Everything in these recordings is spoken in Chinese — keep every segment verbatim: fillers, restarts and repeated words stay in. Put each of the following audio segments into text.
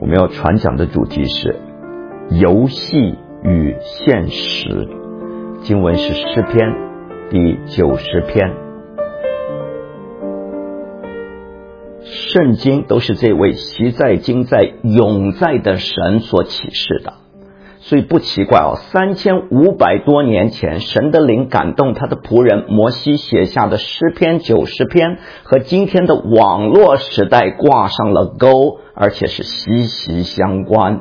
我们要传讲的主题是游戏与现实，经文是诗篇第九十篇。圣经都是这位习在、今在、永在的神所启示的，所以不奇怪哦，三千五百多年前，神的灵感动他的仆人摩西写下的诗篇九十篇，和今天的网络时代挂上了钩，而且是息息相关。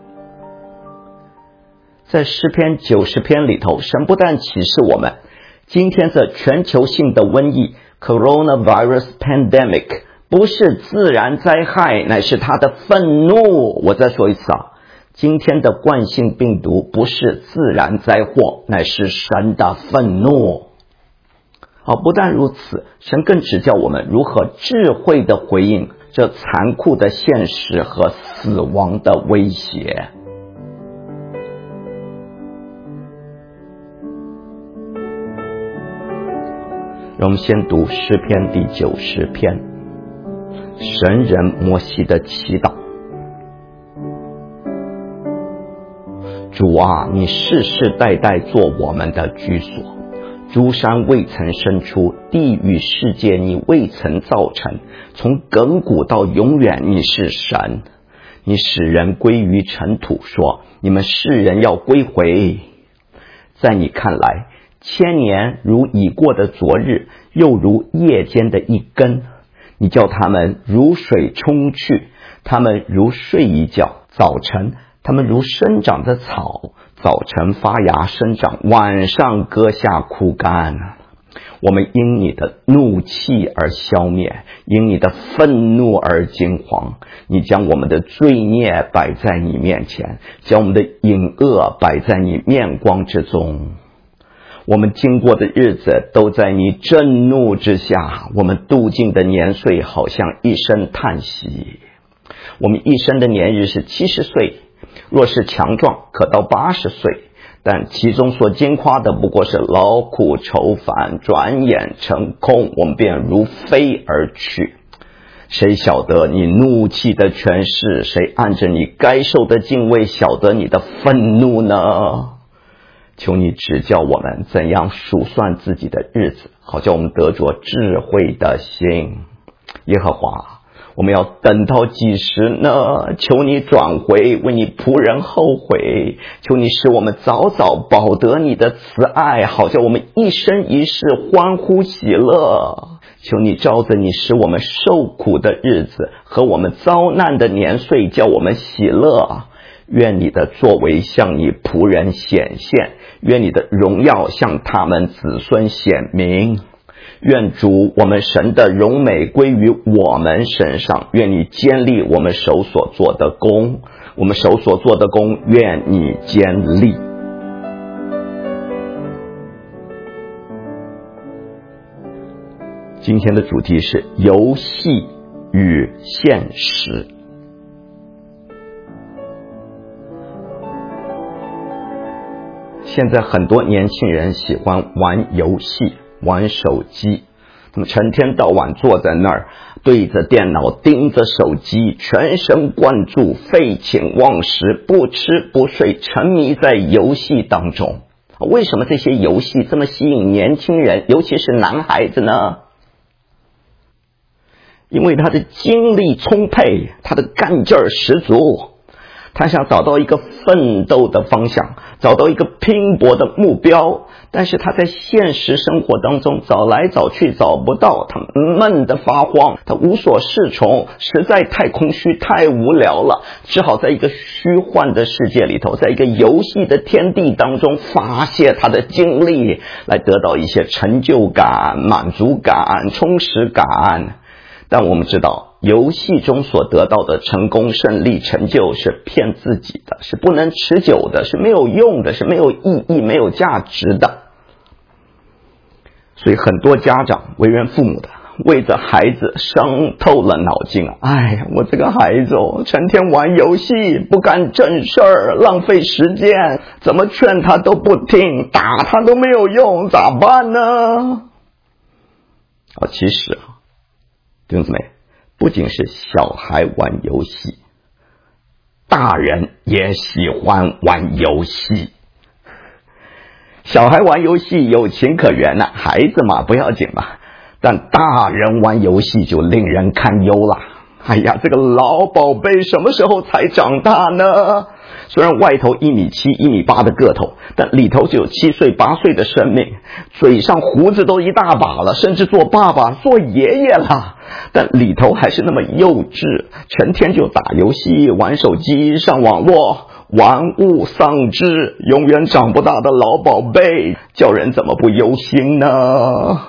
在诗篇九十篇里头，神不但启示我们，今天这全球性的瘟疫 Coronavirus Pandemic 不是自然灾害，乃是他的愤怒。我再说一次啊，今天的冠性病毒不是自然灾祸，乃是神的愤怒。好，不但如此，神更指教我们如何智慧地回应这残酷的现实和死亡的威胁。让我们先读诗篇第九十篇，神人摩西的祈祷。主啊，你世世代代做我们的居所，诸山未曾生出，地与世界你未曾造成，从亘古到永远你是神。你使人归于尘土，说你们世人要归回。在你看来，千年如已过的昨日，又如夜间的一更。你叫他们如水冲去，他们如睡一觉。早晨他们如生长的草，早晨发芽生长，晚上割下枯干。我们因你的怒气而消灭，因你的愤怒而惊惶。你将我们的罪孽摆在你面前，将我们的隐恶摆在你面光之中。我们经过的日子都在你震怒之下，我们度尽的年岁好像一声叹息。我们一生的年日是七十岁，若是强壮可到八十岁，但其中所经夸的不过是劳苦愁烦，转眼成空，我们便如飞而去。谁晓得你怒气的权势？谁按着你该受的敬畏晓得你的愤怒呢？求你指教我们怎样数算自己的日子，好叫我们得着智慧的心。耶和华，我们要等到几时呢？求你转回，为你仆人后悔。求你使我们早早饱得你的慈爱，好叫我们一生一世欢呼喜乐。求你照着你使我们受苦的日子和我们遭难的年岁，叫我们喜乐。愿你的作为向你仆人显现，愿你的荣耀向他们子孙显明。愿主我们神的荣美归于我们身上，愿你坚立我们手所做的工，我们手所做的工愿你坚立。今天的主题是游戏与现实。现在很多年轻人喜欢玩游戏，玩手机，那么成天到晚坐在那儿，对着电脑，盯着手机，全神贯注，废寝忘食，不吃不睡，沉迷在游戏当中。为什么这些游戏这么吸引年轻人，尤其是男孩子呢？因为他的精力充沛，他的干劲儿十足，他想找到一个奋斗的方向，找到一个拼搏的目标，但是他在现实生活当中找来找去找不到，他闷得发慌，他无所适从，实在太空虚太无聊了，只好在一个虚幻的世界里头，在一个游戏的天地当中发泄他的精力，来得到一些成就感、满足感、充实感。但我们知道，游戏中所得到的成功、胜利、成就是骗自己的，是不能持久的，是没有用的，是没有意义、没有价值的。所以很多家长为人父母的，为着孩子伤透了脑筋啊！哎呀，我这个孩子哦，成天玩游戏，不干正事儿，浪费时间，怎么劝他都不听，打他都没有用，咋办呢？啊，其实啊，弟兄姊妹，不仅是小孩玩游戏， 大人也喜欢玩游戏。小孩玩游戏有情可原呐、啊，孩子嘛不要紧嘛，但大人玩游戏就令人堪忧了。哎呀，这个老宝贝什么时候才长大呢？虽然外头一米七、一米八的个头，但里头就有七岁、八岁的生命，嘴上胡子都一大把了，甚至做爸爸、做爷爷了，但里头还是那么幼稚，成天就打游戏、玩手机、上网络，玩物丧志，永远长不大的老宝贝，叫人怎么不忧心呢？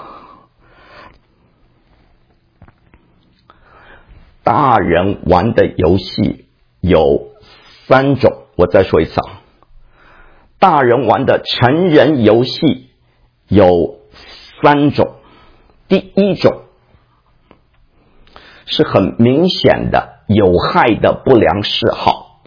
大人玩的游戏有三种，我再说一次啊，大人玩的成人游戏有三种。第一种是很明显的有害的不良嗜好，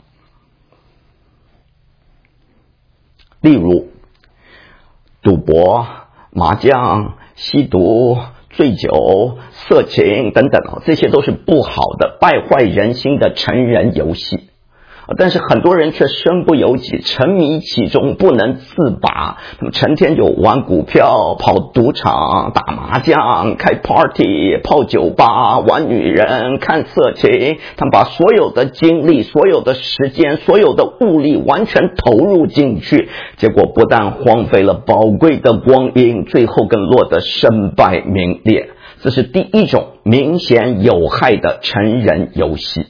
例如赌博、麻将、吸毒、醉酒、色情等等，这些都是不好的败坏人心的成人游戏。但是很多人却身不由己，沉迷其中不能自拔，他们成天就玩股票、跑赌场、打麻将、开 party、泡酒吧、玩女人、看色情，他们把所有的精力、所有的时间、所有的物力完全投入进去，结果不但荒废了宝贵的光阴，最后更落得身败名裂。这是第一种明显有害的成人游戏。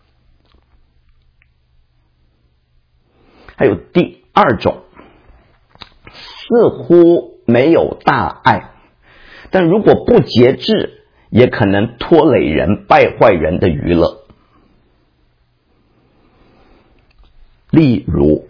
还有第二种，似乎没有大碍，但如果不节制，也可能拖累人、败坏人的娱乐。例如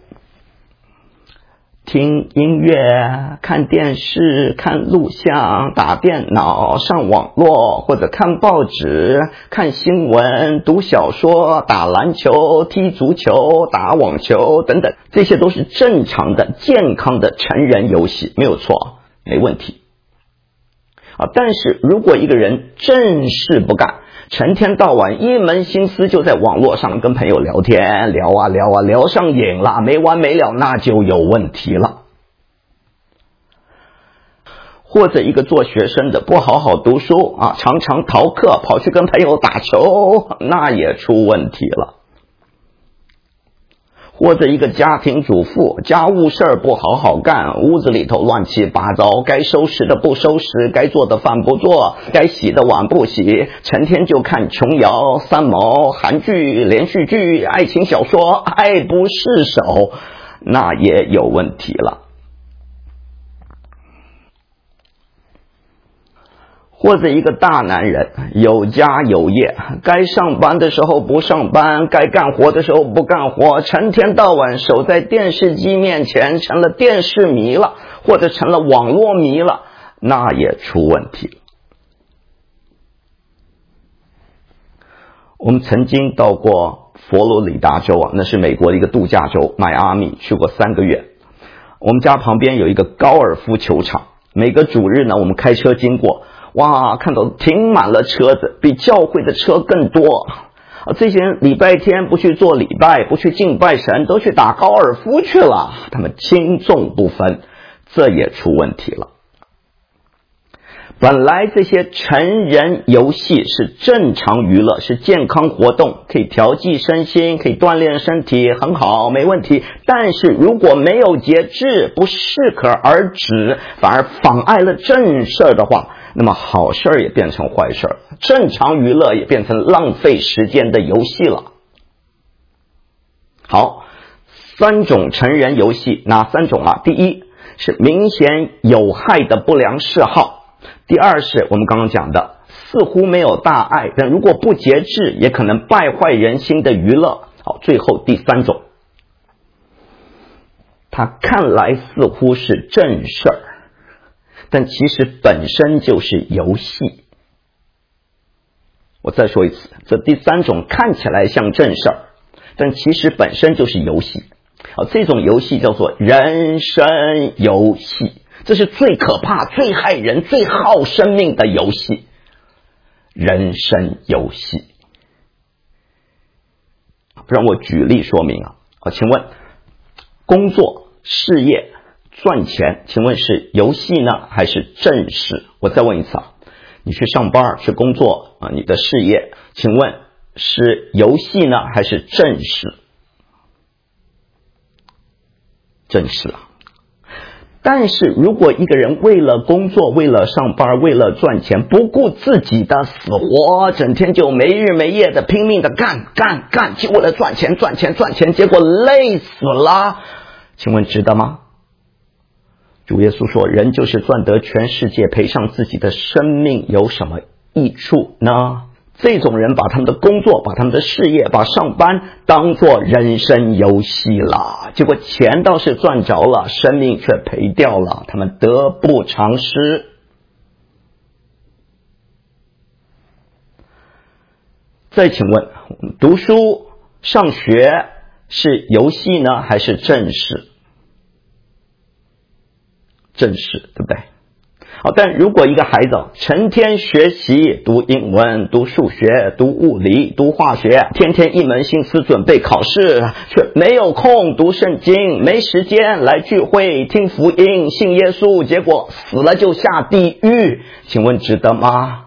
听音乐、看电视、看录像、打电脑、上网络，或者看报纸、看新闻、读小说、打篮球、踢足球、打网球等等，这些都是正常的、健康的成人游戏，没有错，没问题。啊，但是如果一个人正事不干，成天到晚一门心思就在网络上跟朋友聊天，聊啊聊啊聊上瘾了，没完没了，那就有问题了。或者一个做学生的不好好读书啊，常常逃课跑去跟朋友打球，那也出问题了。或者一个家庭主妇，家务事儿不好好干，屋子里头乱七八糟，该收拾的不收拾，该做的饭不做，该洗的碗不洗，成天就看琼瑶、三毛、韩剧、连续剧、爱情小说，爱不释手，那也有问题了。或者一个大男人有家有业，该上班的时候不上班，该干活的时候不干活，成天到晚守在电视机面前，成了电视迷了，或者成了网络迷了，那也出问题了。我们曾经到过佛罗里达州啊，那是美国的一个度假州，迈阿密，去过三个月。我们家旁边有一个高尔夫球场，每个主日呢，我们开车经过，哇，看到停满了车子，比教会的车更多。这些人礼拜天不去做礼拜，不去敬拜神，都去打高尔夫去了，他们轻重不分，这也出问题了。本来这些成人游戏是正常娱乐，是健康活动，可以调剂身心，可以锻炼身体，很好，没问题。但是如果没有节制，不适可而止，反而妨碍了正事的话，那么好事也变成坏事，正常娱乐也变成浪费时间的游戏了。好，三种成人游戏，哪三种啊？第一是明显有害的不良嗜好，第二是我们刚刚讲的似乎没有大碍，但如果不节制也可能败坏人心的娱乐。好，最后第三种，它看来似乎是正事儿，但其实本身就是游戏。我再说一次，这第三种看起来像正事儿，但其实本身就是游戏。这种游戏叫做人生游戏，这是最可怕、最害人、最耗生命的游戏。人生游戏， 让我举例说明啊。啊，请问工作、事业、赚钱，请问是游戏呢还是正事？我再问一次啊，你去上班去工作啊，你的事业，请问是游戏呢还是正事？正事啊。但是如果一个人为了工作，为了上班，为了赚钱，不顾自己的死活，整天就没日没夜的拼命的干干干，就为了赚钱赚钱赚钱，结果累死了，请问值得吗？主耶稣说，人就是赚得全世界，赔上自己的生命，有什么益处呢？这种人把他们的工作，把他们的事业，把上班当作人生游戏了，结果钱倒是赚着了，生命却赔掉了，他们得不偿失。再请问，读书上学是游戏呢还是正事？正事，对不对？好，但如果一个孩子成天学习，读英文、读数学、读物理、读化学，天天一门心思准备考试，却没有空读圣经，没时间来聚会听福音信耶稣，结果死了就下地狱，请问值得吗？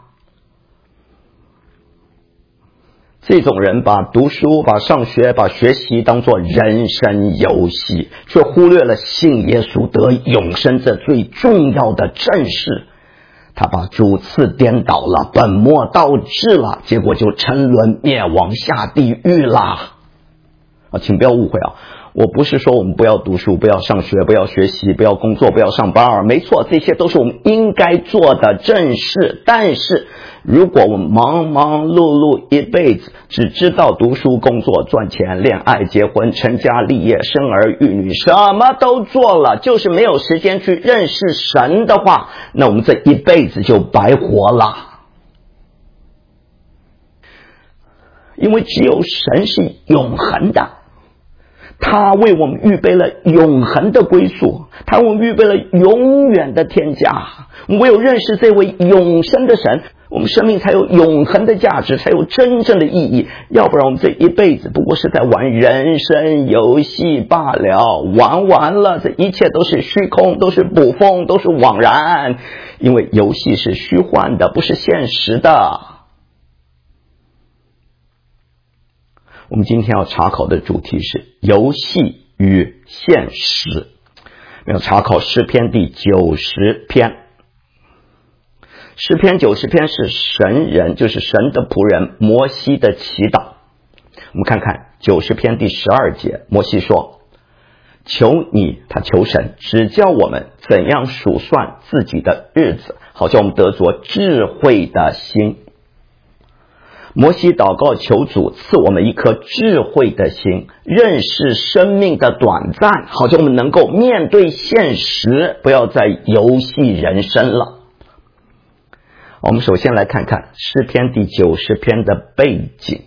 这种人把读书、把上学、把学习当作人生游戏，却忽略了信耶稣得永生这最重要的正事。他把主次颠倒了，本末倒置了，结果就沉沦灭亡下地狱啦。啊，请不要误会啊，我不是说我们不要读书，不要上学，不要学习，不要工作，不要上班，没错，这些都是我们应该做的正事。但是如果我们忙忙碌碌一辈子，只知道读书、工作、赚钱、恋爱、结婚、成家立业、生儿育女，什么都做了，就是没有时间去认识神的话，那我们这一辈子就白活了。因为只有神是永恒的，他为我们预备了永恒的归宿，他为我们预备了永远的天家。我们唯有认识这位永生的神，我们生命才有永恒的价值，才有真正的意义。要不然我们这一辈子不过是在玩人生游戏罢了，玩完了这一切都是虚空，都是捕风，都是枉然。因为游戏是虚幻的，不是现实的。我们今天要查考的主题是游戏与现实。要查考诗篇第九十篇。诗篇九十篇是神人，就是神的仆人摩西的祈祷。我们看看九十篇第十二节，摩西说，求你，他求神指教我们怎样数算自己的日子，好叫我们得着智慧的心。摩西祷告求主赐我们一颗智慧的心，认识生命的短暂，好像我们能够面对现实，不要再游戏人生了。我们首先来看看诗篇第九十篇的背景。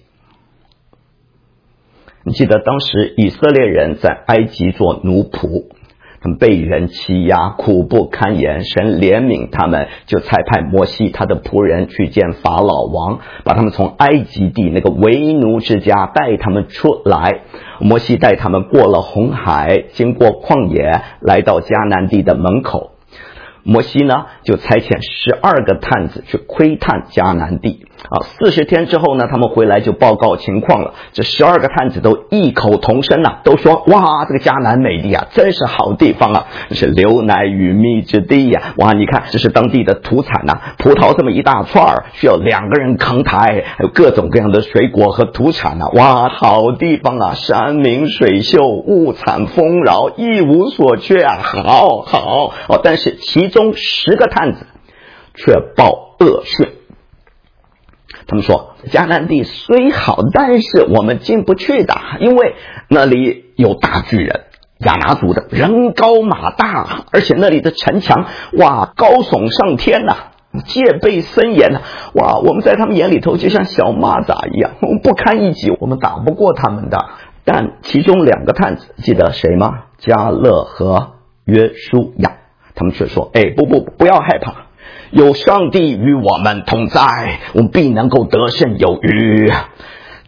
你记得当时以色列人在埃及做奴仆，他们被人欺压，苦不堪言，神怜悯他们，就差派摩西他的仆人去见法老王，把他们从埃及地那个为奴之家带他们出来。摩西带他们过了红海，经过旷野，来到迦南地的门口。摩西呢就差遣十二个探子去窥探迦南地啊，四十天之后呢，他们回来就报告情况了。这十二个探子都异口同声啊，都说哇，这个迦南美地啊，真是好地方啊，这是流奶与蜜之地呀、啊！哇，你看这是当地的土产啊，葡萄这么一大串，需要两个人扛抬，还有各种各样的水果和土产啊，哇，好地方啊，山明水秀，物产丰饶，一无所缺啊，好好哦。但是其中十个探子却报恶讯。他们说迦南地虽好，但是我们进不去的，因为那里有大巨人亚拿族的，人高马大，而且那里的城墙哇高耸上天呐、啊，戒备森严啊，哇，我们在他们眼里头就像小蚂蚱一样，我们不堪一击，我们打不过他们的。但其中两个探子记得谁吗？迦勒和约书亚，他们却说，哎，不不不要害怕，有上帝与我们同在，我们必能够得胜有余。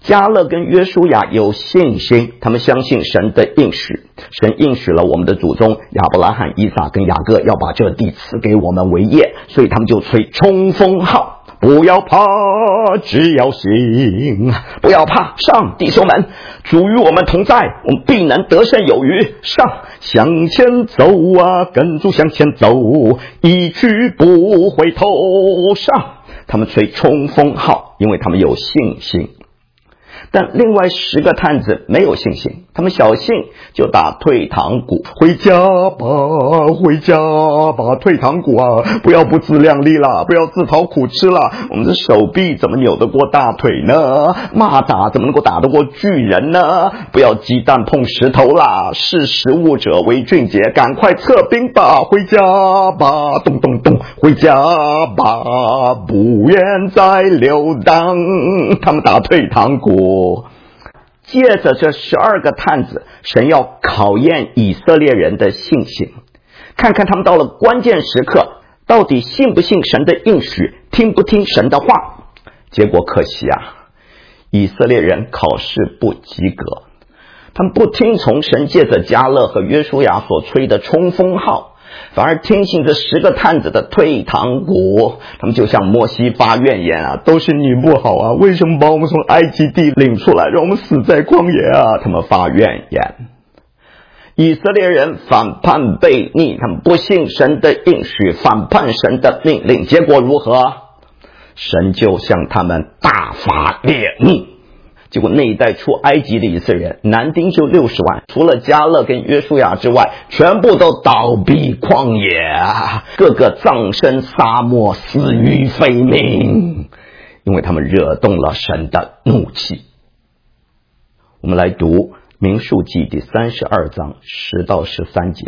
迦勒跟约书亚有信心，他们相信神的应许，神应许了我们的祖宗亚伯拉罕、以撒跟雅各要把这地赐给我们为业，所以他们就吹冲锋号，不要怕，只要信，不要怕，上，弟兄们，主与我们同在，我们必能得胜有余，上，向前走啊，跟主向前走，一去不回头，上。他们吹冲锋号，因为他们有信心。但另外十个探子没有信心，他们小信就打退堂鼓，回家吧，回家吧，退堂鼓啊，不要不自量力啦，不要自讨苦吃啦，我们的手臂怎么扭得过大腿呢？蚂蚱怎么能够打得过巨人呢？不要鸡蛋碰石头啦，识时务者为俊杰，赶快撤兵吧，回家吧，咚咚咚，回家吧，不愿再游荡。他们打退堂鼓。借着这十二个探子，神要考验以色列人的信心，看看他们到了关键时刻到底信不信神的应许，听不听神的话。结果可惜啊，以色列人考试不及格，他们不听从神借着迦勒和约书亚所吹的冲锋号，反而听信这十个探子的退堂鼓。他们就向摩西发怨言啊，都是你不好啊，为什么把我们从埃及地领出来，让我们死在旷野啊？他们发怨言。以色列人反叛悖逆，他们不信神的应许，反叛神的命令，结果如何？神就向他们大发烈怒。结果那一代出埃及的以色列人，男丁就六十万，除了迦勒跟约书亚之外，全部都倒闭旷野，个个葬身沙漠，死于非命，因为他们惹动了神的怒气。我们来读民数记第三十二章十到十三节。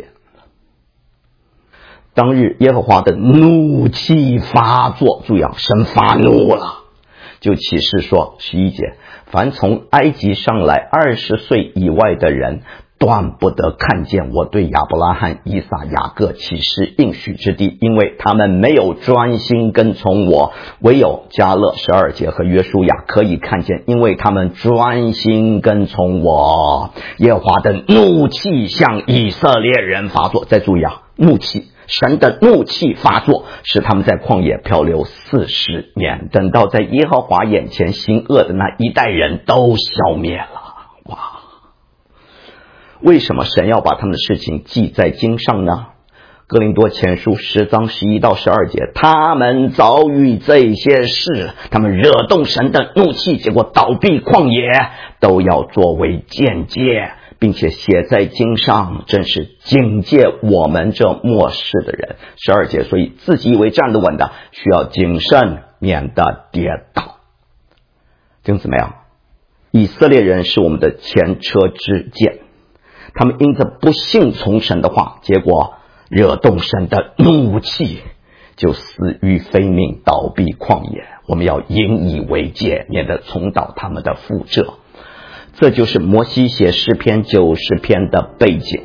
当日耶和华的怒气发作，注意啊，神发怒了，就启示说，十一节，凡从埃及上来二十岁以外的人，断不得看见我对亚伯拉罕、以撒、雅各启示应许之地，因为他们没有专心跟从我。唯有迦勒十二节和约书亚可以看见，因为他们专心跟从我。耶和华的怒气向以色列人发作。再注意啊，怒气，神的怒气发作，使他们在旷野漂流四十年，等到在耶和华眼前行恶的那一代人都消灭了。哇！为什么神要把他们的事情记在经上呢？哥林多前书十章十一到十二节，他们遭遇这些事，他们惹动神的怒气，结果倒闭旷野，都要作为鉴戒，并且写在经上，真是警戒我们这末世的人。十二节，所以自己以为站得稳的，需要谨慎，免得跌倒。弟兄姊妹啊，以色列人是我们的前车之鉴，他们因着不信从神的话，结果惹动神的怒气，就死于非命，倒闭旷野。我们要引以为戒，免得重蹈他们的覆辙。这就是摩西写诗篇九十篇的背景。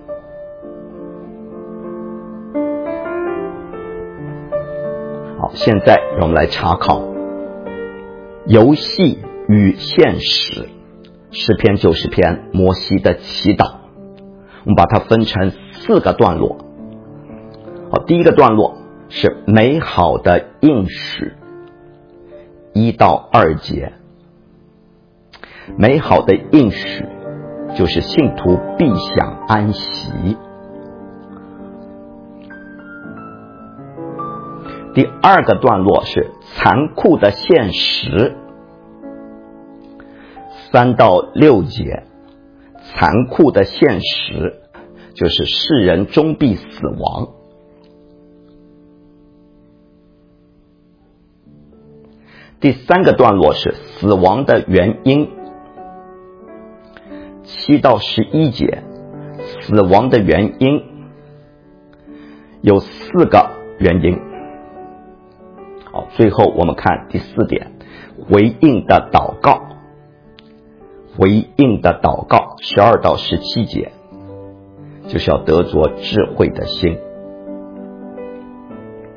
好，现在让我们来查考游戏与现实，诗篇九十篇，摩西的祈祷。我们把它分成四个段落。好，第一个段落是美好的应许，一到二节。美好的应许就是信徒必享安息。第二个段落是残酷的现实，三到六节。残酷的现实就是世人终必死亡。第三个段落是死亡的原因，七到十一节。死亡的原因有四个原因。好，最后我们看第四点，回应的祷告。回应的祷告，十二到十七节，就是要得着智慧的心。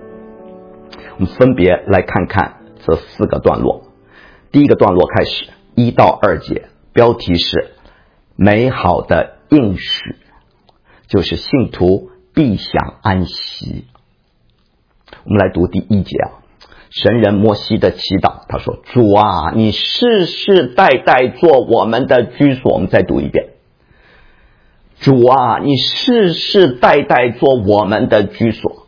我们分别来看看这四个段落。第一个段落开始， 一到二节，标题是美好的应许，就是信徒必享安息。我们来读第一节啊，神人摩西的祈祷，他说：主啊，你世世代代做我们的居所。我们再读一遍，主啊，你世世代代做我们的居所。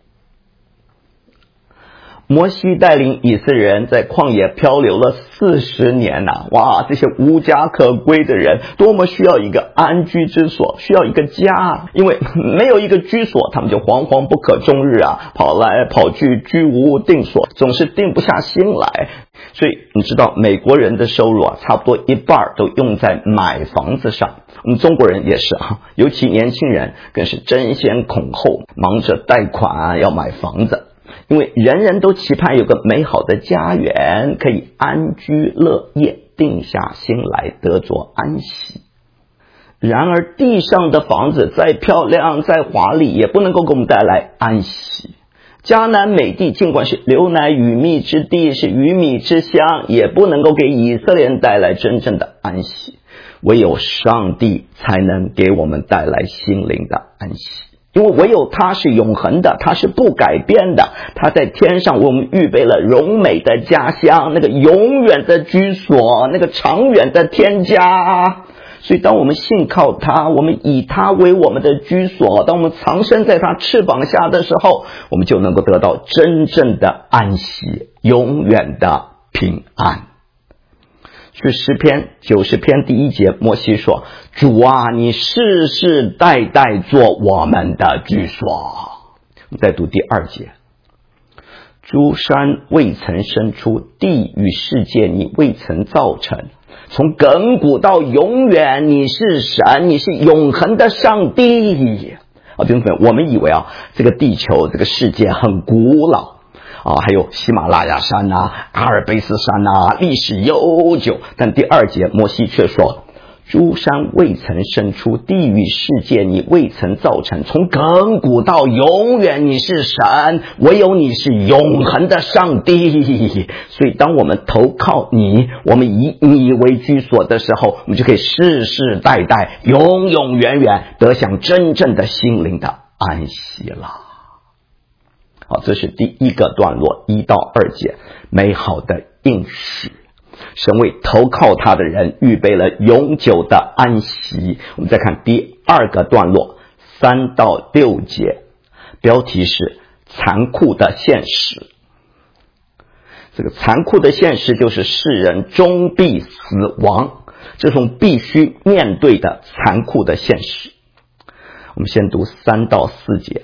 摩西带领以色列人在旷野漂流了四十年呐、啊！哇，这些无家可归的人多么需要一个安居之所，需要一个家，因为没有一个居所，他们就惶惶不可终日啊，跑来跑去，居无定所，总是定不下心来。所以你知道美国人的收入啊，差不多一半都用在买房子上。我们中国人也是啊，尤其年轻人更是争先恐后，忙着贷款要买房子。因为人人都期盼有个美好的家园，可以安居乐业，定下心来得着安息。然而地上的房子再漂亮再华丽，也不能够给我们带来安息。迦南美地尽管是流奶与蜜之地，是鱼米之乡，也不能够给以色列人带来真正的安息。唯有上帝才能给我们带来心灵的安息，因为唯有他是永恒的，他是不改变的，他在天上为我们预备了荣美的家乡，那个永远的居所，那个长远的天家。所以当我们信靠他，我们以他为我们的居所，当我们藏身在他翅膀下的时候，我们就能够得到真正的安息，永远的平安。所以诗篇九十篇第一节，摩西说：主啊，你世世代代做我们的居所。我们再读第二节，诸山未曾生出，地与世界你未曾造成，从亘古到永远，你是神，你是永恒的上帝。啊，弟兄朋友，我们以为啊，这个地球这个世界很古老啊，还有喜马拉雅山啊，阿尔卑斯山啊，历史悠久。但第二节摩西却说：诸山未曾生出，地与世界你未曾造成，从亘古到永远你是神，唯有你是永恒的上帝。所以当我们投靠你，我们以你为居所的时候，我们就可以世世代代永永远远得享真正的心灵的安息了。好，这是第一个段落，一到二节，美好的应许。神为投靠他的人预备了永久的安息。我们再看第二个段落，三到六节，标题是残酷的现实。这个残酷的现实就是世人终必死亡，这种必须面对的残酷的现实。我们先读三到四节。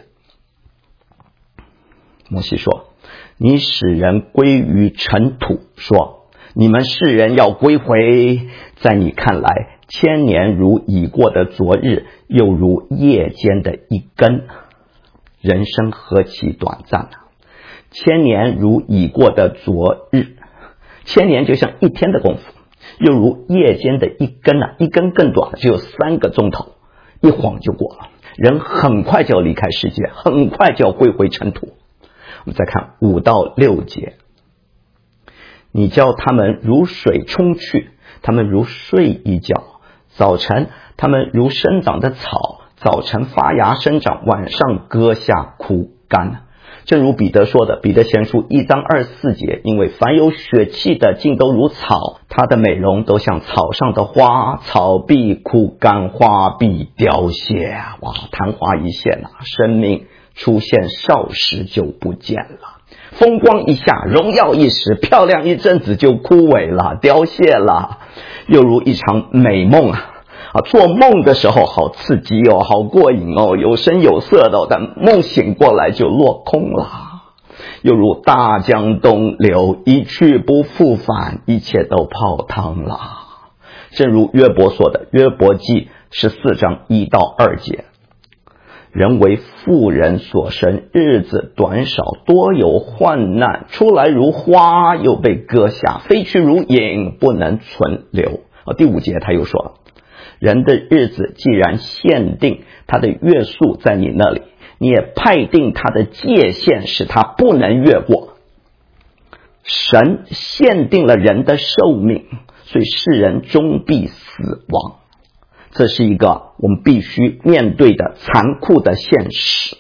摩西说：你使人归于尘土，说你们世人要归回，在你看来，千年如已过的昨日，又如夜间的一更。人生何其短暂啊！千年如已过的昨日，千年就像一天的功夫，又如夜间的一更啊，一更更短，只有三个钟头，一晃就过了。人很快就要离开世界，很快就要归回尘土。我们再看五到六节，你叫他们如水冲去，他们如睡一觉，早晨他们如生长的草，早晨发芽生长，晚上割下枯干。正如彼得说的，彼得前书一章二十四节，因为凡有血气的尽都如草，它的美容都像草上的花，草必枯干，花必凋谢。哇，昙花一现啊，生命出现少时就不见了，风光一下，荣耀一时，漂亮一阵子就枯萎了，凋谢了。又如一场美梦啊啊，做梦的时候好刺激哦，好过瘾哦，有声有色的哦，但梦醒过来就落空了。又如大江东流，一去不复返，一切都泡汤了。正如约伯说的，约伯记十四章一到二节，人为妇人所生，日子短少，多有患难，出来如花，又被割下，飞去如影，不能存留。啊，第五节他又说了，人的日子既然限定，他的月数在你那里，你也派定他的界限，使他不能越过。神限定了人的寿命， 所以世人终必死亡。这是一个我们必须面对的残酷的现实。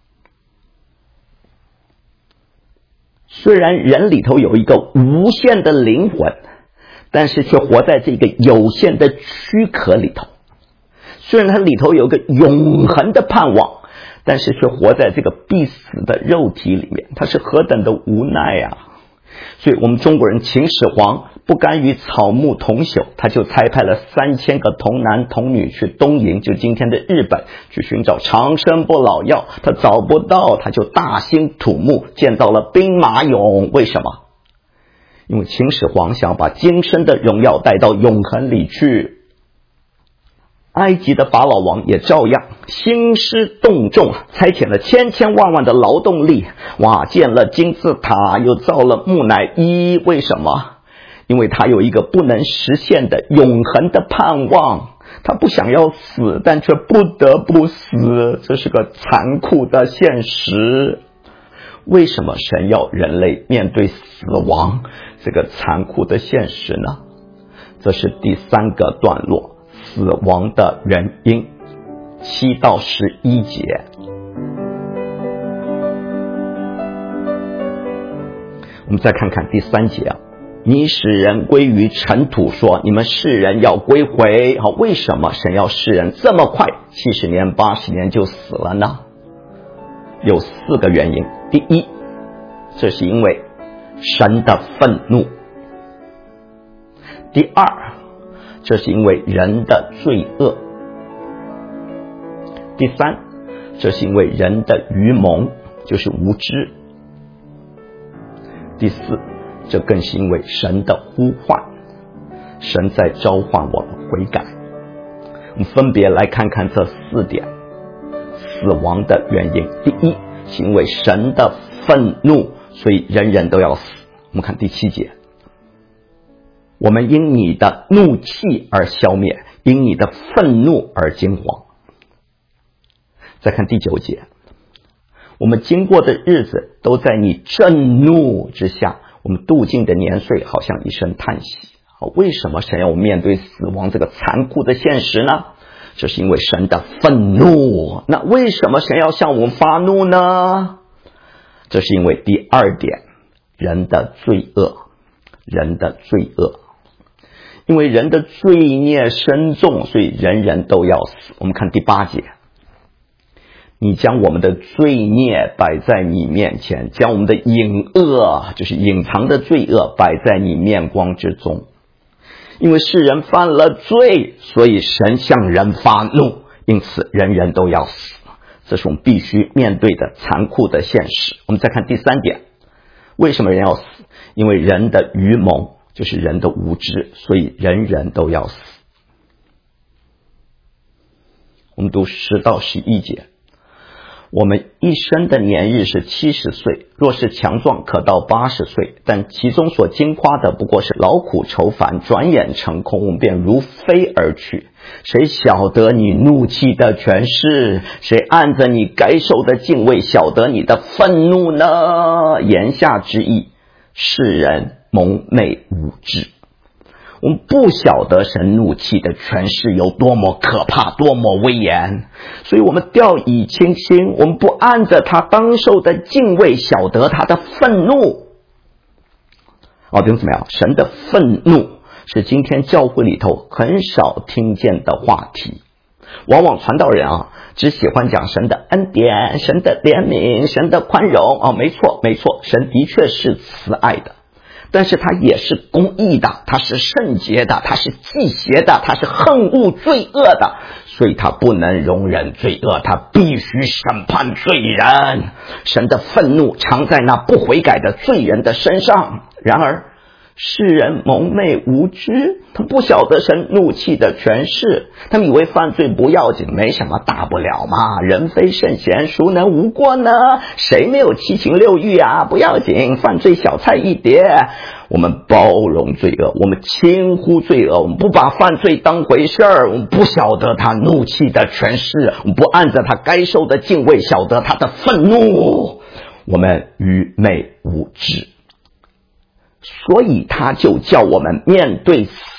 虽然人里头有一个无限的灵魂，但是却活在这个有限的躯壳里头。虽然它里头有个永恒的盼望，但是却活在这个必死的肉体里面，它是何等的无奈啊！所以我们中国人秦始皇不甘于草木同朽，他就差派了三千个童男童女去东瀛，就今天的日本，去寻找长生不老药。他找不到，他就大兴土木，建造了兵马俑。为什么？因为秦始皇想把今生的荣耀带到永恒里去。埃及的法老王也照样兴师动众，差遣了千千万万的劳动力，哇，建了金字塔，又造了木乃伊。为什么？因为他有一个不能实现的永恒的盼望，他不想要死，但却不得不死，这是个残酷的现实。为什么神要人类面对死亡这个残酷的现实呢？这是第三个段落，死亡的原因，七到十一节。我们再看看第三节啊，你使人归于尘土，说你们世人要归回。好，为什么神要世人这么快七十年八十年就死了呢？有四个原因。第一，这是因为神的愤怒。第二，这是因为人的罪恶。第三，这是因为人的愚蒙，就是无知。第四，这更是因为神的呼唤，神在召唤我们悔改。我们分别来看看这四点死亡的原因。第一，是因为神的愤怒，所以人人都要死。我们看第七节，我们因你的怒气而消灭，因你的愤怒而惊惶。再看第九节，我们经过的日子都在你震怒之下，我们度尽的年岁好像一声叹息。为什么神要我们面对死亡这个残酷的现实呢？这是因为神的愤怒。那为什么神要向我们发怒呢？这是因为第二点，人的罪恶，人的罪恶。因为人的罪孽深重，所以人人都要死。我们看第八节，你将我们的罪孽摆在你面前，将我们的隐恶，就是隐藏的罪恶摆在你面光之中。因为世人犯了罪，所以神向人发怒，因此人人都要死。这是我们必须面对的残酷的现实。我们再看第三点，为什么人要死？因为人的愚蒙，就是人的无知，所以人人都要死。我们读十到十一节，我们一生的年日是七十岁，若是强壮可到八十岁，但其中所经夸的不过是劳苦愁烦，转眼成空，我们便如飞而去。谁晓得你怒气的权势？谁按着你该受的敬畏晓得你的愤怒呢？言下之意，世人蒙昧无知，我们不晓得神怒气的权势有多么可怕，多么威严，所以我们掉以轻心，我们不按着他当受的敬畏晓得他的愤怒。哦，弟兄姊妹啊，神的愤怒是今天教会里头很少听见的话题。往往传道人啊，只喜欢讲神的恩典、神的怜悯、神的宽容。哦，没错没错，神的确是慈爱的，但是他也是公义的，他是圣洁的，他是忌邪的，他是恨恶罪恶的，所以他不能容忍罪恶，他必须审判罪人。神的愤怒常在那不悔改的罪人的身上。然而世人蒙昧无知，他不晓得神怒气的权势，他们以为犯罪不要紧，没什么大不了嘛，人非圣贤，孰能无过呢？谁没有七情六欲啊？不要紧，犯罪小菜一碟。我们包容罪恶，我们轻忽罪恶，我们不把犯罪当回事儿，我们不晓得他怒气的权势，我们不按着他该受的敬畏晓得他的愤怒，我们愚昧无知。所以他就叫我们面对死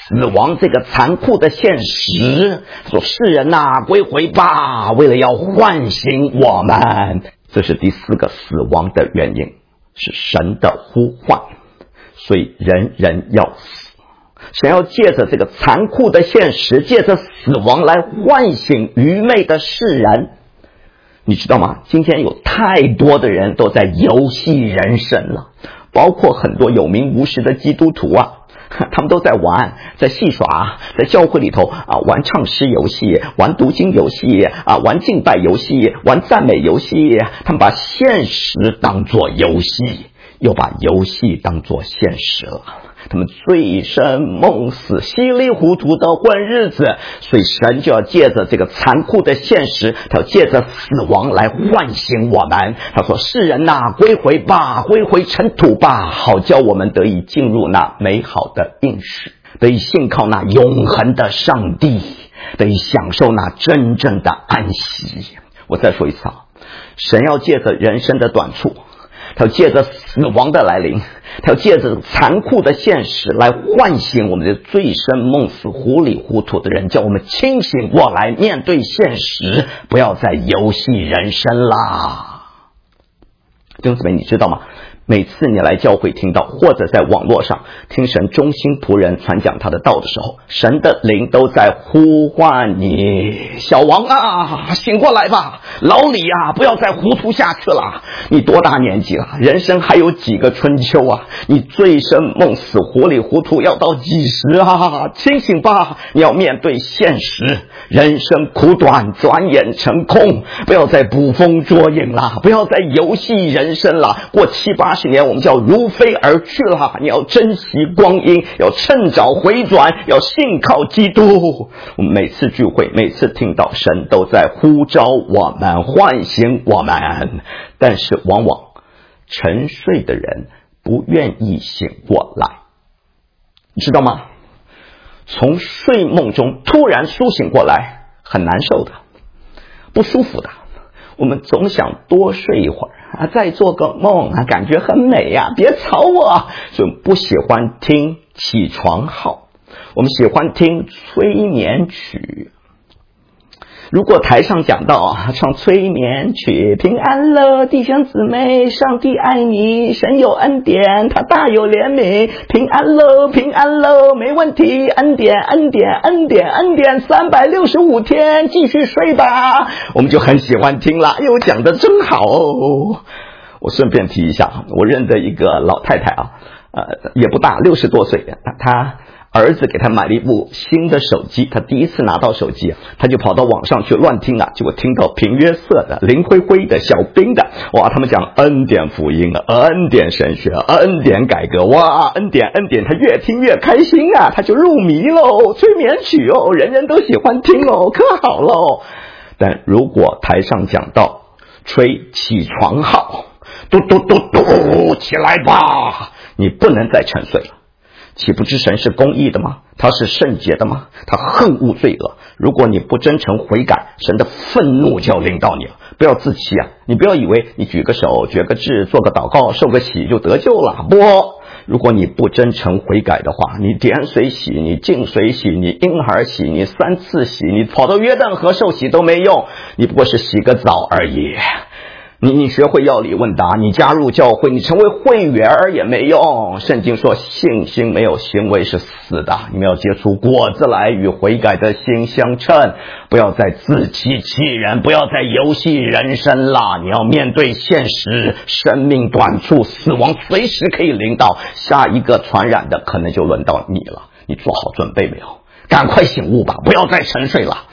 死亡这个残酷的现实。说世人啊，归回吧，为了要唤醒我们。这是第四个死亡的原因，是神的呼唤，所以人人要死。神要借着这个残酷的现实，借着死亡来唤醒愚昧的世人。你知道吗？今天有太多的人都在游戏人生了，包括很多有名无实的基督徒啊，他们都在玩，在戏耍，在教会里头啊玩唱诗游戏，玩读经游戏啊，玩敬拜游戏，玩赞美游戏。他们把现实当作游戏，又把游戏当作现实了。他们醉生梦死，稀里糊涂的混日子。所以神就要借着这个残酷的现实，他要借着死亡来唤醒我们。他说世人啊，归回吧，归回尘土吧，好叫我们得以进入那美好的应许，得以信靠那永恒的上帝，得以享受那真正的安息。我再说一次啊，神要借着人生的短处，他要借着死亡的来临，他要借着残酷的现实来唤醒我们的醉生梦死糊里糊涂的人，叫我们清醒过来，面对现实，不要再游戏人生啦。弟兄姊妹，你知道吗？每次你来教会听到，或者在网络上听神忠心仆人传讲他的道的时候，神的灵都在呼唤你，小王啊，醒过来吧，老李啊，不要再糊涂下去了。你多大年纪了？人生还有几个春秋啊？你醉生梦死糊里糊涂要到几时啊？清醒吧，你要面对现实，人生苦短，转眼成空，不要再捕风捉影了，不要再游戏人生了。过七八十年我们就要如飞而去了，你要珍惜光阴，要趁早回转，要信靠基督。我们每次聚会，每次听到神都在呼召我们，唤醒我们，但是往往沉睡的人不愿意醒过来，你知道吗？从睡梦中突然苏醒过来很难受的，不舒服的。我们总想多睡一会儿啊，再做个梦啊，感觉很美呀、啊，别吵我。所以不喜欢听起床号，我们喜欢听催眠曲。如果台上讲到啊，唱催眠曲，平安了弟兄姊妹，上帝爱你，神有恩典，他大有怜悯，平安了平安了，没问题，恩典恩典恩典恩典，三百六十五天继续睡吧，我们就很喜欢听了。哎呦，讲得真好哦。我顺便提一下，我认得一个老太太啊，呃，也不大，六十多岁，她儿子给他买了一部新的手机，他第一次拿到手机，他就跑到网上去乱听啊，结果听到平约瑟的、林辉辉的、小兵的，哇，他们讲恩典福音啊，恩典神学，恩典改革，哇，恩典恩典，他越听越开心啊，他就入迷喽，催眠曲哦，人人都喜欢听哦，可好喽。但如果台上讲到吹起床号，嘟嘟嘟嘟，起来吧，你不能再沉睡了。岂不知神是公义的吗？他是圣洁的吗？他恨恶罪恶。如果你不真诚悔改，神的愤怒就要临到你了。不要自欺啊！你不要以为你举个手、举个志、做个祷告、受个洗就得救了。不，如果你不真诚悔改的话，你点水洗，你净水洗，你婴孩洗，你三次洗，你跑到约旦河受洗都没用，你不过是洗个澡而已。你你学会要理问答，你加入教会，你成为会员也没用。圣经说信心没有行为是死的，你们要结出果子来，与悔改的心相称。不要再自欺欺人，不要再游戏人生了，你要面对现实，生命短促，死亡随时可以临到，下一个传染的可能就轮到你了。你做好准备没有？赶快醒悟吧，不要再沉睡了。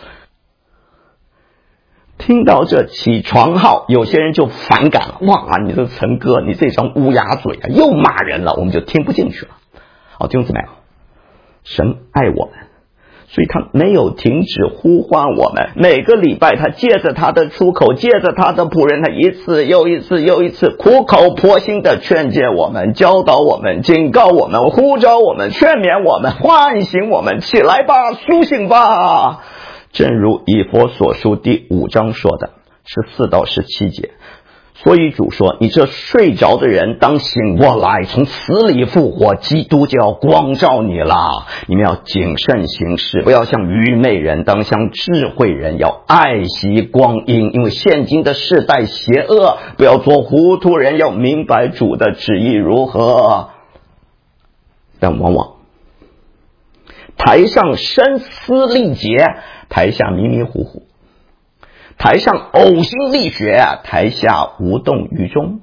听到这起床号，有些人就反感了，哇，你这陈哥，你这张乌鸦嘴啊，又骂人了，我们就听不进去了。好，弟兄姊妹，神爱我们，所以他没有停止呼唤我们，每个礼拜他借着他的出口，借着他的仆人，他一次又一次又一次苦口婆心的劝诫我们，教导我们，警告我们，呼召我们，劝勉我们，唤醒我们，起来吧，苏醒吧。正如以弗所书第五章说的十四到十七节， 所以主说，你这睡着的人当醒过来，从死里复活，基督就要光照你了。你们要谨慎行事，不要像愚昧人，当像智慧人，要爱惜光阴，因为现今的世代邪恶，不要做糊涂人，要明白主的旨意如何。但往往台上声嘶力竭，台下迷迷糊糊，台上呕心沥血，台下无动于衷，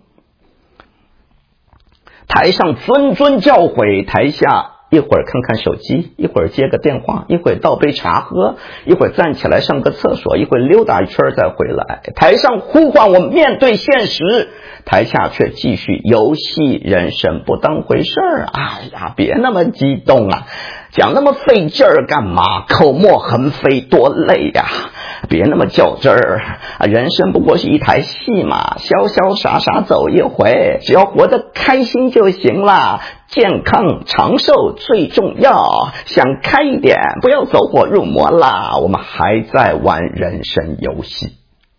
台上谆谆教诲，台下一会儿看看手机，一会儿接个电话，一会儿倒杯茶喝，一会儿站起来上个厕所，一会儿溜达一圈再回来。台上呼唤我面对现实，台下却继续游戏人生，不当回事儿。哎呀，别那么激动啊，讲那么费劲儿干嘛？口沫横飞多累呀、啊！别那么较真儿啊！人生不过是一台戏嘛，潇潇洒洒走一回，只要活得开心就行了。健康长寿最重要，想开一点，不要走火入魔啦。我们还在玩人生游戏。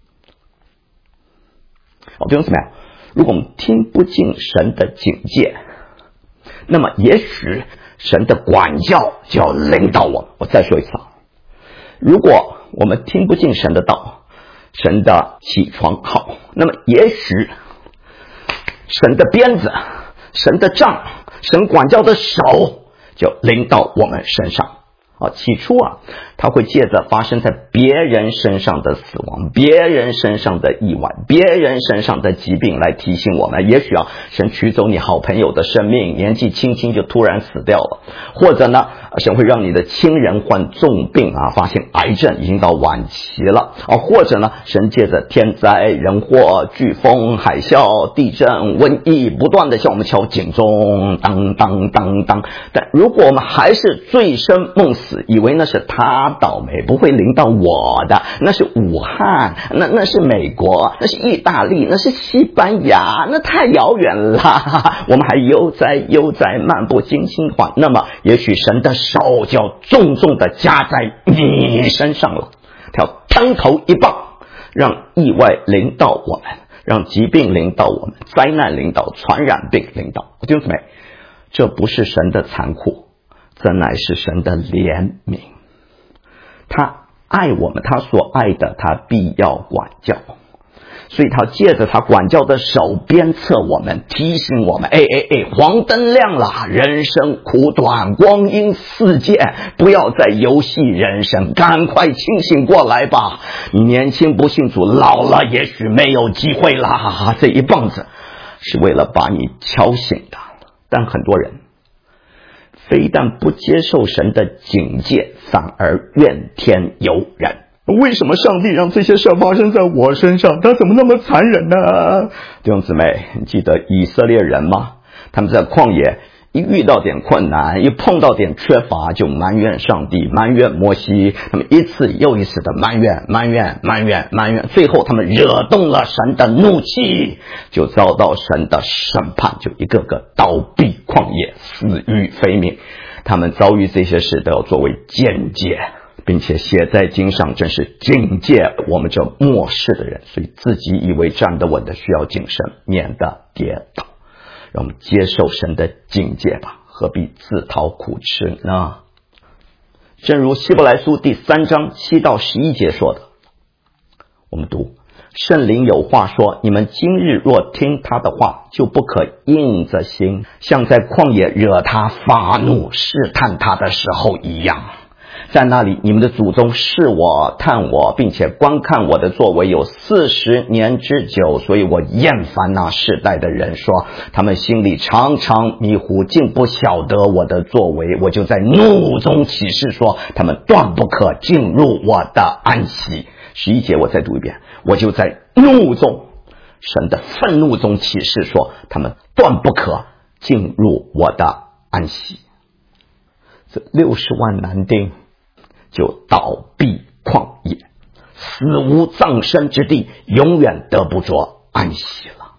哦，弟兄姊妹，如果我们听不进神的警戒，那么也许神的管教就要领导我们。我再说一次，如果我们听不进神的道，神的起床号，那么也许神的鞭子，神的杖，神管教的手就临到我们身上。啊，起初啊，他会借着发生在别人身上的死亡，别人身上的意外，别人身上的疾病来提醒我们。也许啊，神取走你好朋友的生命，年纪轻轻就突然死掉了，或者呢，神会让你的亲人患重病啊，发现癌症已经到晚期了啊，或者呢，神借着天灾人祸、飓风、海啸、地震、瘟疫，不断的向我们敲警钟，当当当当。但如果我们还是醉生梦死，以为那是他倒霉，不会临到我的，那是武汉，那那是美国，那是意大利，那是西班牙，那太遥远了。我们还悠哉悠哉漫不经心的话，那么也许神的手就要重重的加在你身上了，他要当头一棒，让意外临到我们，让疾病临到我们，灾难临到，传染病临到。弟兄姊妹，这不是神的残酷，这乃是神的怜悯。他爱我们，他所爱的他必要管教，所以他借着他管教的手鞭策我们，提醒我们，哎哎哎，黄灯亮了，人生苦短，光阴似箭，不要再游戏人生，赶快清醒过来吧。你年轻不信主，老了也许没有机会啦。这一棒子是为了把你敲醒的。但很多人非但不接受神的警戒，反而怨天尤人。为什么上帝让这些事发生在我身上？他怎么那么残忍呢？弟兄姊妹，你记得以色列人吗？他们在旷野一遇到点困难，一碰到点缺乏，就埋怨上帝，埋怨摩西，他们一次又一次的埋怨埋怨埋怨埋怨，最后他们惹动了神的怒气，就遭到神的审判，就一个个倒闭旷野，死于非命。他们遭遇这些事都要作为鉴戒，并且写在经上，真是警戒我们这末世的人。所以自己以为站得稳的，需要谨慎，免得跌倒。让我们接受神的警戒吧，何必自讨苦吃呢？正如希伯来书第三章七到十一节说的，我们读，圣灵有话说，你们今日若听他的话，就不可硬着心，像在旷野惹他发怒试探他的时候一样。在那里，你们的祖宗试我探我，并且观看我的作为有四十年之久，所以我厌烦那世代的人，说他们心里常常迷糊，竟不晓得我的作为。我就在怒中起誓说，他们断不可进入我的安息。十一节我再读一遍，我就在怒中，神的愤怒中起誓说，他们断不可进入我的安息。这六十万男丁就倒闭旷野，死无葬身之地，永远得不着安息了。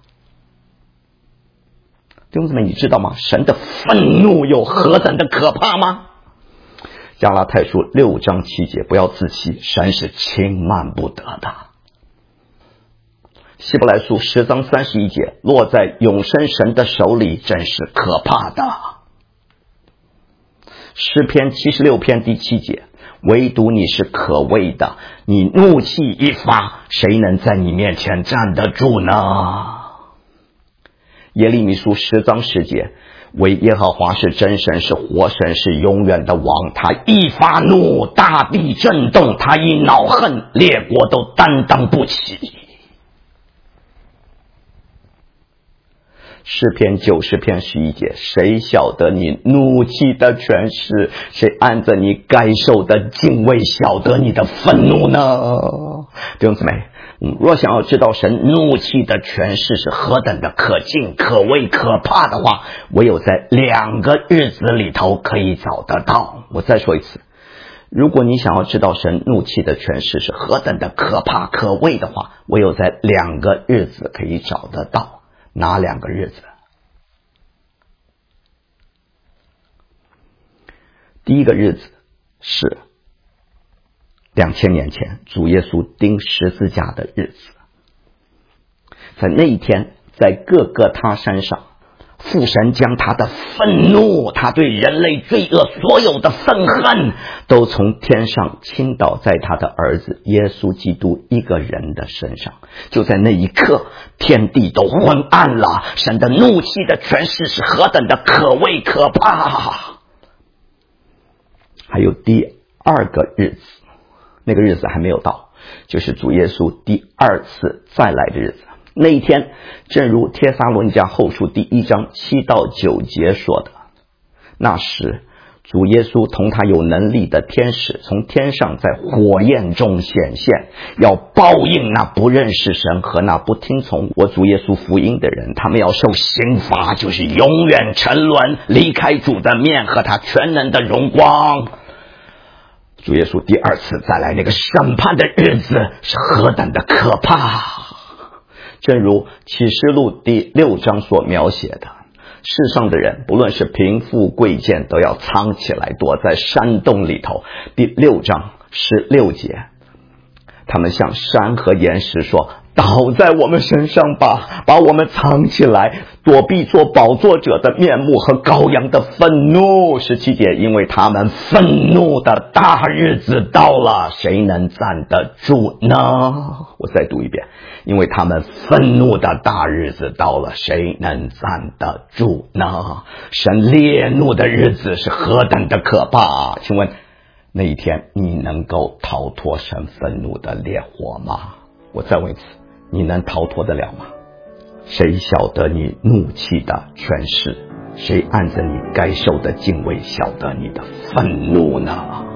弟兄姊妹，你知道吗？神的愤怒有何等的可怕吗？加拉太书六章七节，不要自欺，神是轻慢不得的。 希伯来书十章三十一节，落在永生神的手里，真是可怕的。诗篇七十六篇第七节，唯独你是可畏的，你怒气一发，谁能在你面前站得住呢？耶利米书十章十节，唯耶和华是真神，是活神，是永远的王。他一发怒，大地震动；他一恼恨，列国都担当不起。诗篇九十篇十一节，谁晓得你怒气的权势？谁按着你该受的敬畏晓得你的愤怒呢？弟兄姊妹，嗯，若想要知道神怒气的权势是何等的可敬、可畏、可怕的话，唯有在两个日子里头可以找得到。我再说一次，如果你想要知道神怒气的权势是何等的可怕、可畏的话，唯有在两个日子可以找得到。哪两个日子？第一个日子是两千年前主耶稣钉十字架的日子。在那一天，在各个他山上，父神将他的愤怒，他对人类罪恶所有的愤恨，都从天上倾倒在他的儿子耶稣基督一个人的身上。就在那一刻，天地都昏暗了。神的怒气的权势是何等的可畏可怕。还有第二个日子，那个日子还没有到，就是主耶稣第二次再来的日子。那一天，正如帖撒罗尼迦后书第一章七到九节说的，那时主耶稣同他有能力的天使从天上在火焰中显现，要报应那不认识神和那不听从我主耶稣福音的人，他们要受刑罚，就是永远沉沦，离开主的面和他全能的荣光。主耶稣第二次再来，那个审判的日子是何等的可怕。正如启示录第六章所描写的，世上的人不论是贫富贵贱，都要藏起来，躲在山洞里头。第六章十六节，他们向山和岩石说，倒在我们身上吧，把我们藏起来，躲避做宝座者的面目和羔羊的愤怒。十七节，因为他们愤怒的大日子到了，谁能站得住呢？我再读一遍，因为他们愤怒的大日子到了，谁能站得住呢？神烈怒的日子是何等的可怕。请问那一天你能够逃脱神愤怒的烈火吗？我再问一次，你能逃脱得了吗？谁晓得你怒气的权势？谁按着你该受的敬畏晓得你的愤怒呢？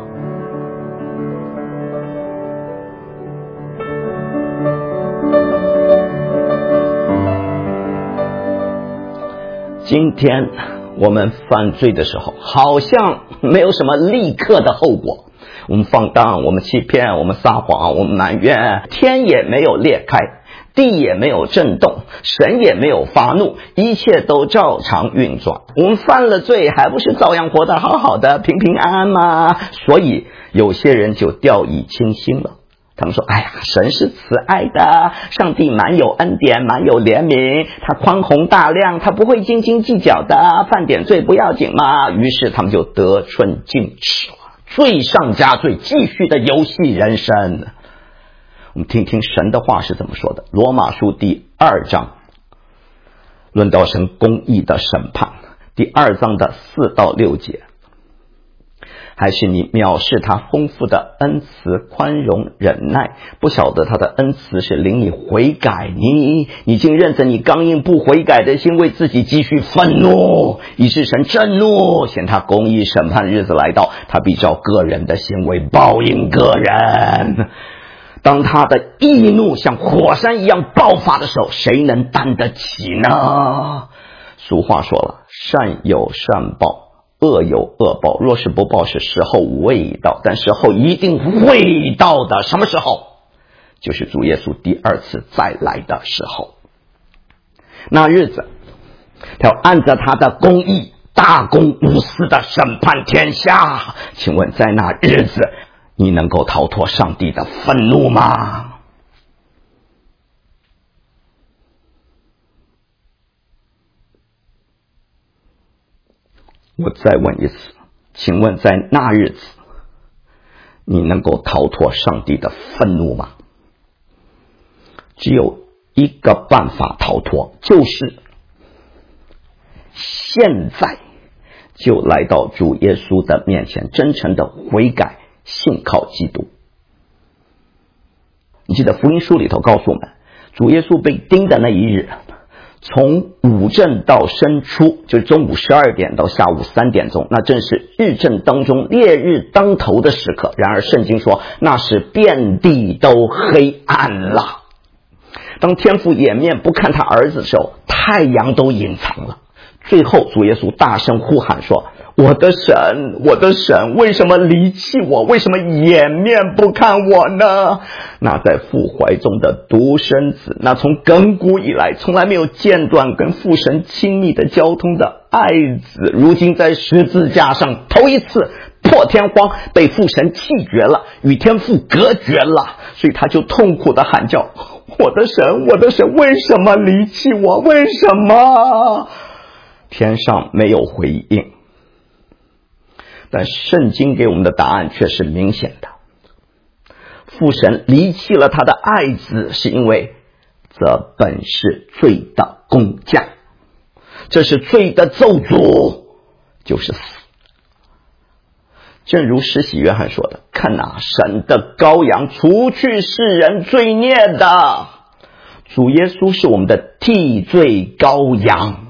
今天我们犯罪的时候，好像没有什么立刻的后果。我们放荡，我们欺骗，我们撒谎，我们埋怨，天也没有裂开，地也没有震动，神也没有发怒，一切都照常运转。我们犯了罪，还不是照样活得好好的，平平安安吗？所以有些人就掉以轻心了。他们说，哎呀，神是慈爱的，上帝蛮有恩典，蛮有怜悯，他宽宏大量，他不会斤斤计较的，犯点罪不要紧嘛。于是他们就得寸进尺了，罪上加罪，继续的游戏人生。我们听听神的话是怎么说的。罗马书第二章论到神公义的审判，第二章的四到六节，还是你藐视他丰富的恩慈、宽容、忍耐，不晓得他的恩慈是领你悔改，你你竟认着你刚硬不悔改的心，为自己继续愤怒，以致神震怒，显他公义审判日子来到，他必照个人的行为报应个人。当他的义怒像火山一样爆发的时候，谁能担得起呢？俗话说了，善有善报，恶有恶报，若是不报，是时候未到，但时候一定会到的。什么时候？就是主耶稣第二次再来的时候。那日子他要按着他的公义大公无私的审判天下。请问在那日子你能够逃脱上帝的愤怒吗？ 我再问一次，请问在那日子你能够逃脱上帝的愤怒吗？只有一个办法逃脱，就是现在就来到主耶稣的面前，真诚的悔改，信靠基督。你记得福音书里头告诉我们，主耶稣被钉的那一日，从午正到申初，就是中午十二点到下午三点钟，那正是日正当中，烈日当头的时刻。然而圣经说，那是遍地都黑暗了。当天父掩面不看他儿子的时候，太阳都隐藏了。最后主耶稣大声呼喊说，我的神，我的神，为什么离弃我？为什么掩面不看我呢？那在父怀中的独生子，那从亘古以来从来没有间断跟父神亲密的交通的爱子，如今在十字架上头一次破天荒被父神弃绝了，与天父隔绝了，所以他就痛苦的喊叫，我的神，我的神，为什么离弃我？为什么？天上没有回应，但圣经给我们的答案却是明显的。父神离弃了他的爱子，是因为这本是罪的工价，这是罪的咒诅，就是死。正如施洗约翰说的，看哪，神的羔羊，除去世人罪孽的。主耶稣是我们的替罪羔羊。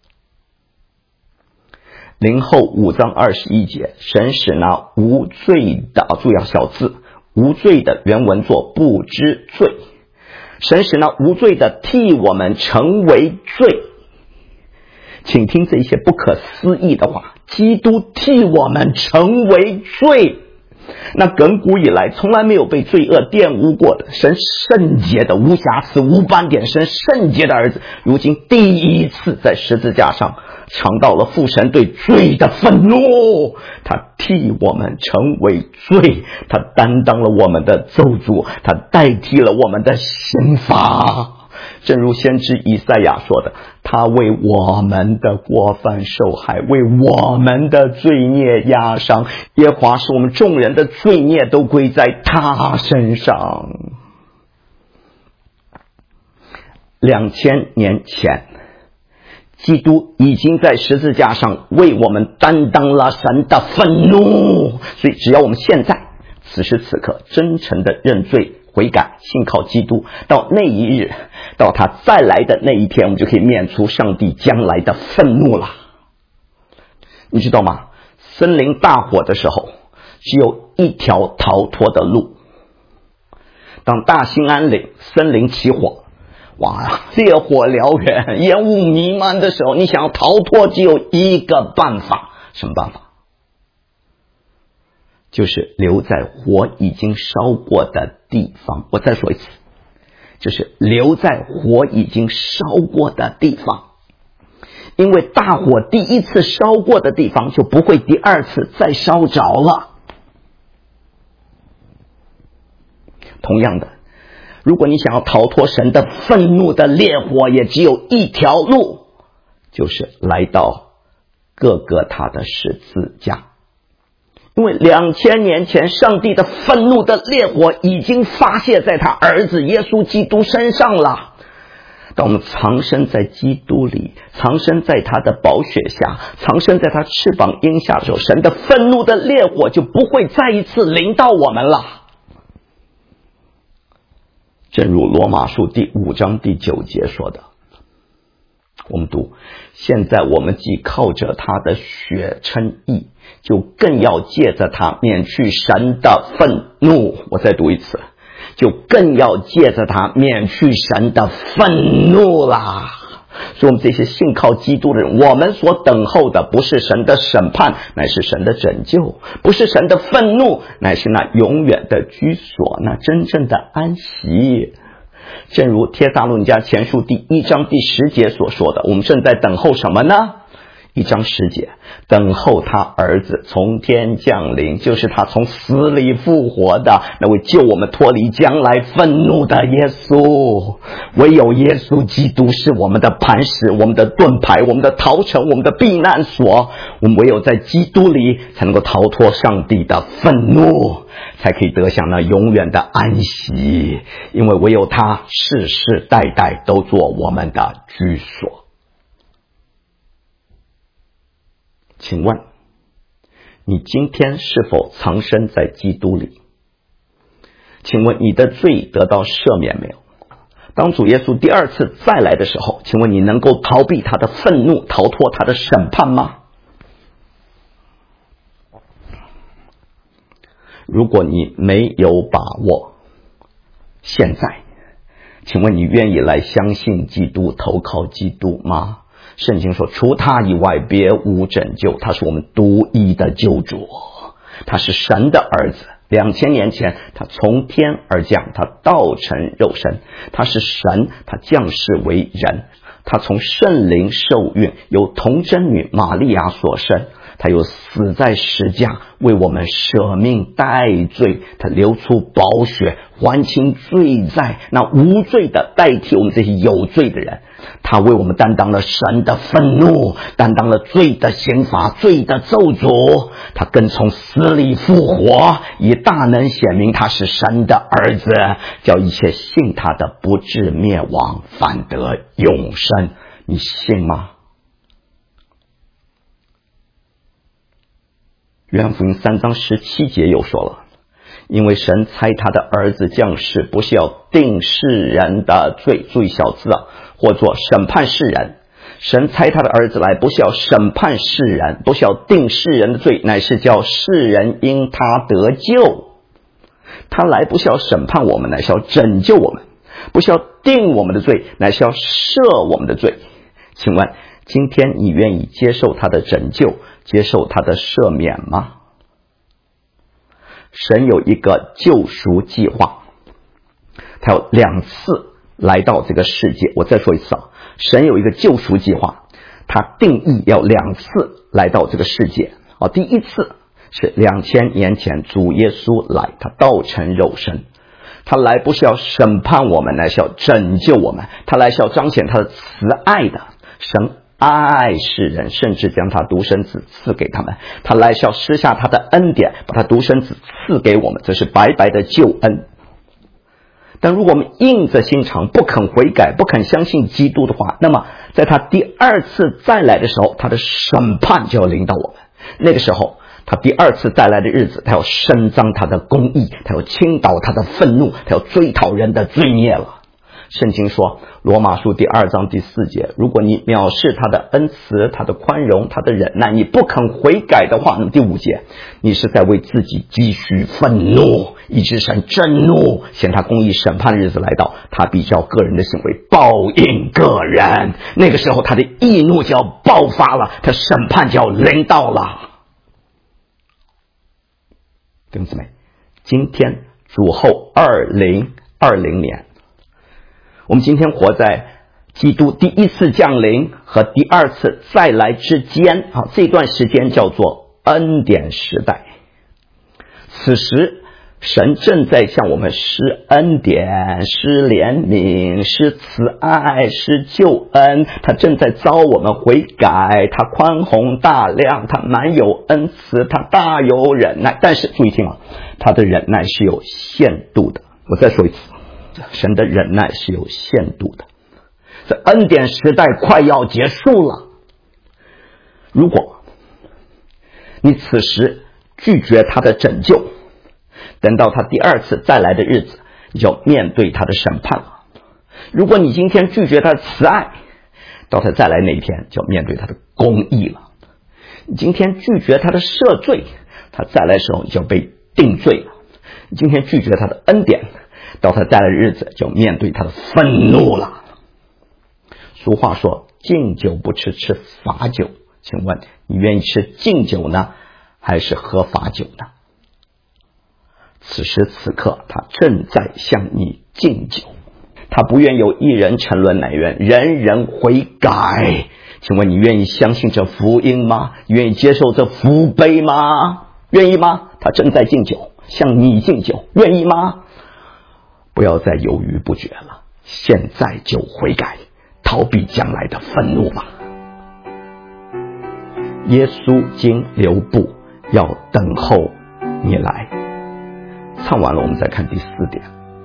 林后五章二十一节，神使那无罪的，注意小字，无罪的原文作不知罪，神使那无罪的替我们成为罪。请听这些不可思议的话，基督替我们成为罪，那亘古以来从来没有被罪恶玷污过的，神圣洁的无瑕疵无斑点，神圣洁的儿子，如今第一次在十字架上尝到了父神对罪的愤怒，他替我们成为罪，他担当了我们的咒诅，他代替了我们的刑罚。正如先知以赛亚说的，他为我们的过犯受害，为我们的罪孽压伤，耶和华使我们众人的罪孽都归在他身上。两千年前，基督已经在十字架上为我们担当了神的愤怒，所以只要我们现在此时此刻真诚的认罪悔改，信靠基督，到那一日，到他再来的那一天，我们就可以免除上帝将来的愤怒了。你知道吗？森林大火的时候，只有一条逃脱的路。当大兴安岭森林起火，哇，烈火燎原，烟雾弥漫的时候，你想要逃脱，只有一个办法。什么办法？就是留在火已经烧过的地方。我再说一次，就是留在火已经烧过的地方。因为大火第一次烧过的地方，就不会第二次再烧着了。同样的，如果你想要逃脱神的愤怒的烈火，也只有一条路，就是来到各各他的十字架。因为两千年前上帝的愤怒的烈火已经发泄在他儿子耶稣基督身上了。当我们藏身在基督里，藏身在他的宝血下，藏身在他翅膀荫下的时候，神的愤怒的烈火就不会再一次临到我们了。正如罗马书第五章第九节说的，我们读，现在我们既靠着他的血称义，就更要借着他免去神的愤怒。我再读一次，就更要借着他免去神的愤怒啦。所以我们这些信靠基督的人，我们所等候的不是神的审判，乃是神的拯救；不是神的愤怒，乃是那永远的居所，那真正的安息。正如帖撒罗尼迦前书第一章第十节所说的，我们正在等候什么呢？ 一章十节，等候他儿子从天降临，就是他从死里复活的那位救我们脱离将来愤怒的耶稣。唯有耶稣基督是我们的磐石，我们的盾牌，我们的逃城，我们的避难所。我们唯有在基督里才能够逃脱上帝的愤怒，才可以得享那永远的安息，因为唯有他世世代代都做我们的居所。请问你今天是否藏身在基督里？请问你的罪得到赦免没有？当主耶稣第二次再来的时候，请问你能够逃避他的愤怒，逃脱他的审判吗？如果你没有把握，现在请问你愿意来相信基督，投靠基督吗？圣经说除他以外别无拯救，他是我们独一的救主，他是神的儿子。两千年前他从天而降，他道成肉身，他是神，他降世为人，他从圣灵受孕，由童贞女玛利亚所生，他又死在十架为我们舍命代罪，他流出宝血还清罪债，那无罪的代替我们这些有罪的人，他为我们担当了神的愤怒，担当了罪的刑罚，罪的咒诅，他更从死里复活，以大能显明他是神的儿子，叫一切信他的不至灭亡，反得永生。你信吗？约翰福音三章十七节又说了，因为神差他的儿子降世，不是要定世人的罪，注意小字啊，或作审判世人。神差他的儿子来，不是要审判世人，不是要定世人的罪，乃是叫世人因他得救。他来不是要审判我们，乃是要拯救我们；不是要定我们的罪，乃是要赦我们的罪。请问今天你愿意接受他的拯救，接受他的赦免吗？神有一个救赎计划，他有两次来到这个世界。我再说一次啊，神有一个救赎计划，他定义要两次来到这个世界。啊，第一次是两千年前主耶稣来，他道成肉身，他来不是要审判我们，乃是要拯救我们，他来是要彰显他的慈爱的。神爱世人，甚至将他独生子赐给他们，他来是要施下他的恩典，把他独生子赐给我们，这是白白的救恩。但如果我们硬着心肠不肯悔改，不肯相信基督的话，那么在他第二次再来的时候，他的审判就要临到我们。那个时候他第二次再来的日子，他要伸张他的公义，他要倾倒他的愤怒，他要追讨人的罪孽了。圣经说罗马书第二章第四节，如果你藐视他的恩慈，他的宽容，他的忍耐，你不肯悔改的话，那么第五节，你是在为自己积蓄愤怒，以致神震怒，显他公义审判的日子来到，他必照个人的行为报应个人。那个时候他的义怒就要爆发了，他审判就要临到了。弟兄姊妹，今天主后二零二零年，我们今天活在基督第一次降临和第二次再来之间啊，这段时间叫做恩典时代。此时神正在向我们施恩典，施怜悯，施慈爱，施救恩，他正在召我们悔改，他宽宏大量，他满有恩慈，他大有忍耐。但是注意听啊，他的忍耐是有限度的。我再说一次，神的忍耐是有限度的。这恩典时代快要结束了，如果你此时拒绝他的拯救，等到他第二次再来的日子，你就要面对他的审判了。如果你今天拒绝他的慈爱，到他再来那一天就要面对他的公义了。你今天拒绝他的赦罪，他再来的时候你就要被定罪了。你今天拒绝他的恩典，到他再来的日子就要面对他的愤怒了。俗话说敬酒不吃吃罚酒，请问你愿意吃敬酒呢，还是喝罚酒呢？此时此刻他正在向你敬酒，他不愿有一人沉沦，乃愿人人悔改。 请问你愿意相信这福音吗？愿意接受这福杯吗？愿意吗？他正在敬酒，向你敬酒，愿意吗？不要再犹豫不决了，现在就悔改，逃避将来的愤怒吧。耶稣经留步，要等候你来。唱完了，我们再看第四点。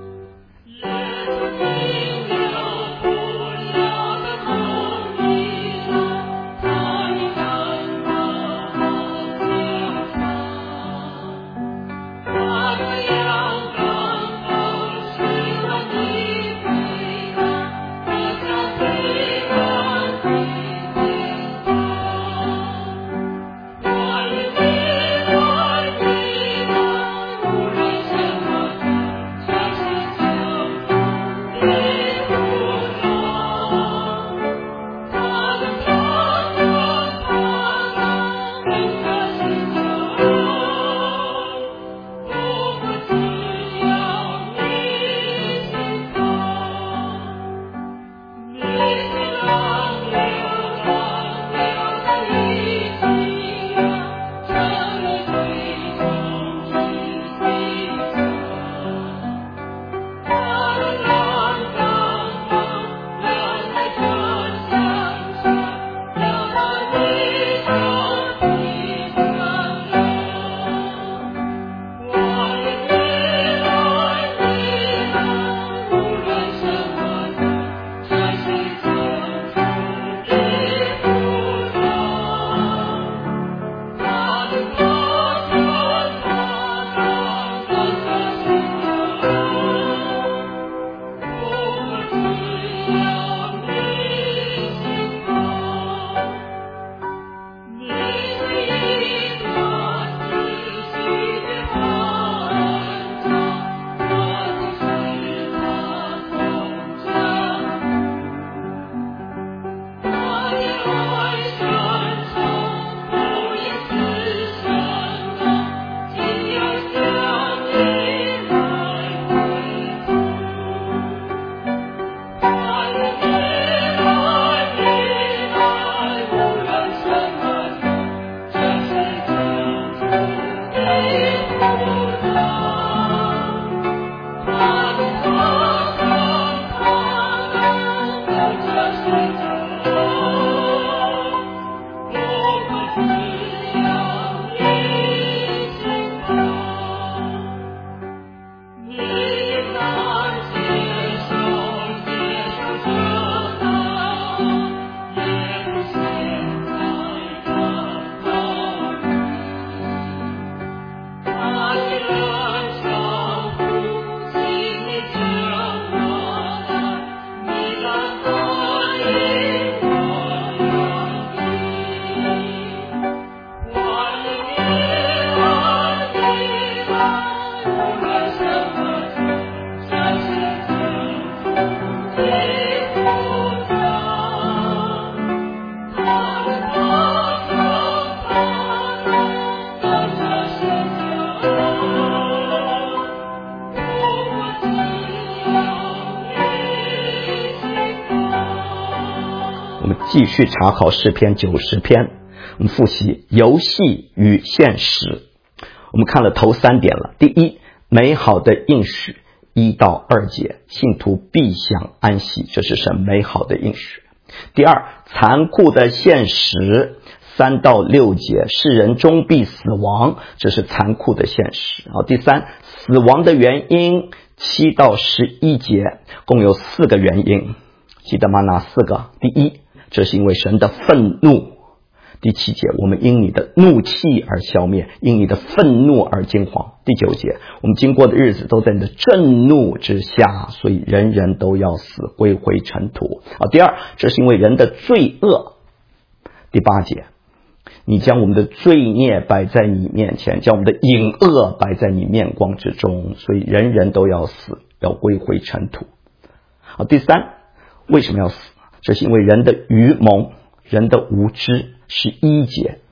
继续查考诗篇九十篇，我们复习游戏与现实。我们看了头三点了。第一，美好的应许，一到二节，信徒必享安息，这是神美好的应许。第二，残酷的现实，三到六节，世人终必死亡，这是残酷的现实。第三，死亡的原因，七到十一节，共有四个原因，记得吗？哪四个？第一，这是因为神的愤怒。第七节，我们因你的怒气而消灭，因你的愤怒而惊惶。第九节，我们经过的日子都在你的震怒之下，所以人人都要死，归回尘土。啊，第二，这是因为人的罪恶。第八节，你将我们的罪孽摆在你面前，将我们的隐恶摆在你面光之中，所以人人都要死，要归回尘土。啊，第三，为什么要死？这是因为人的愚蒙，人的无知。十一节，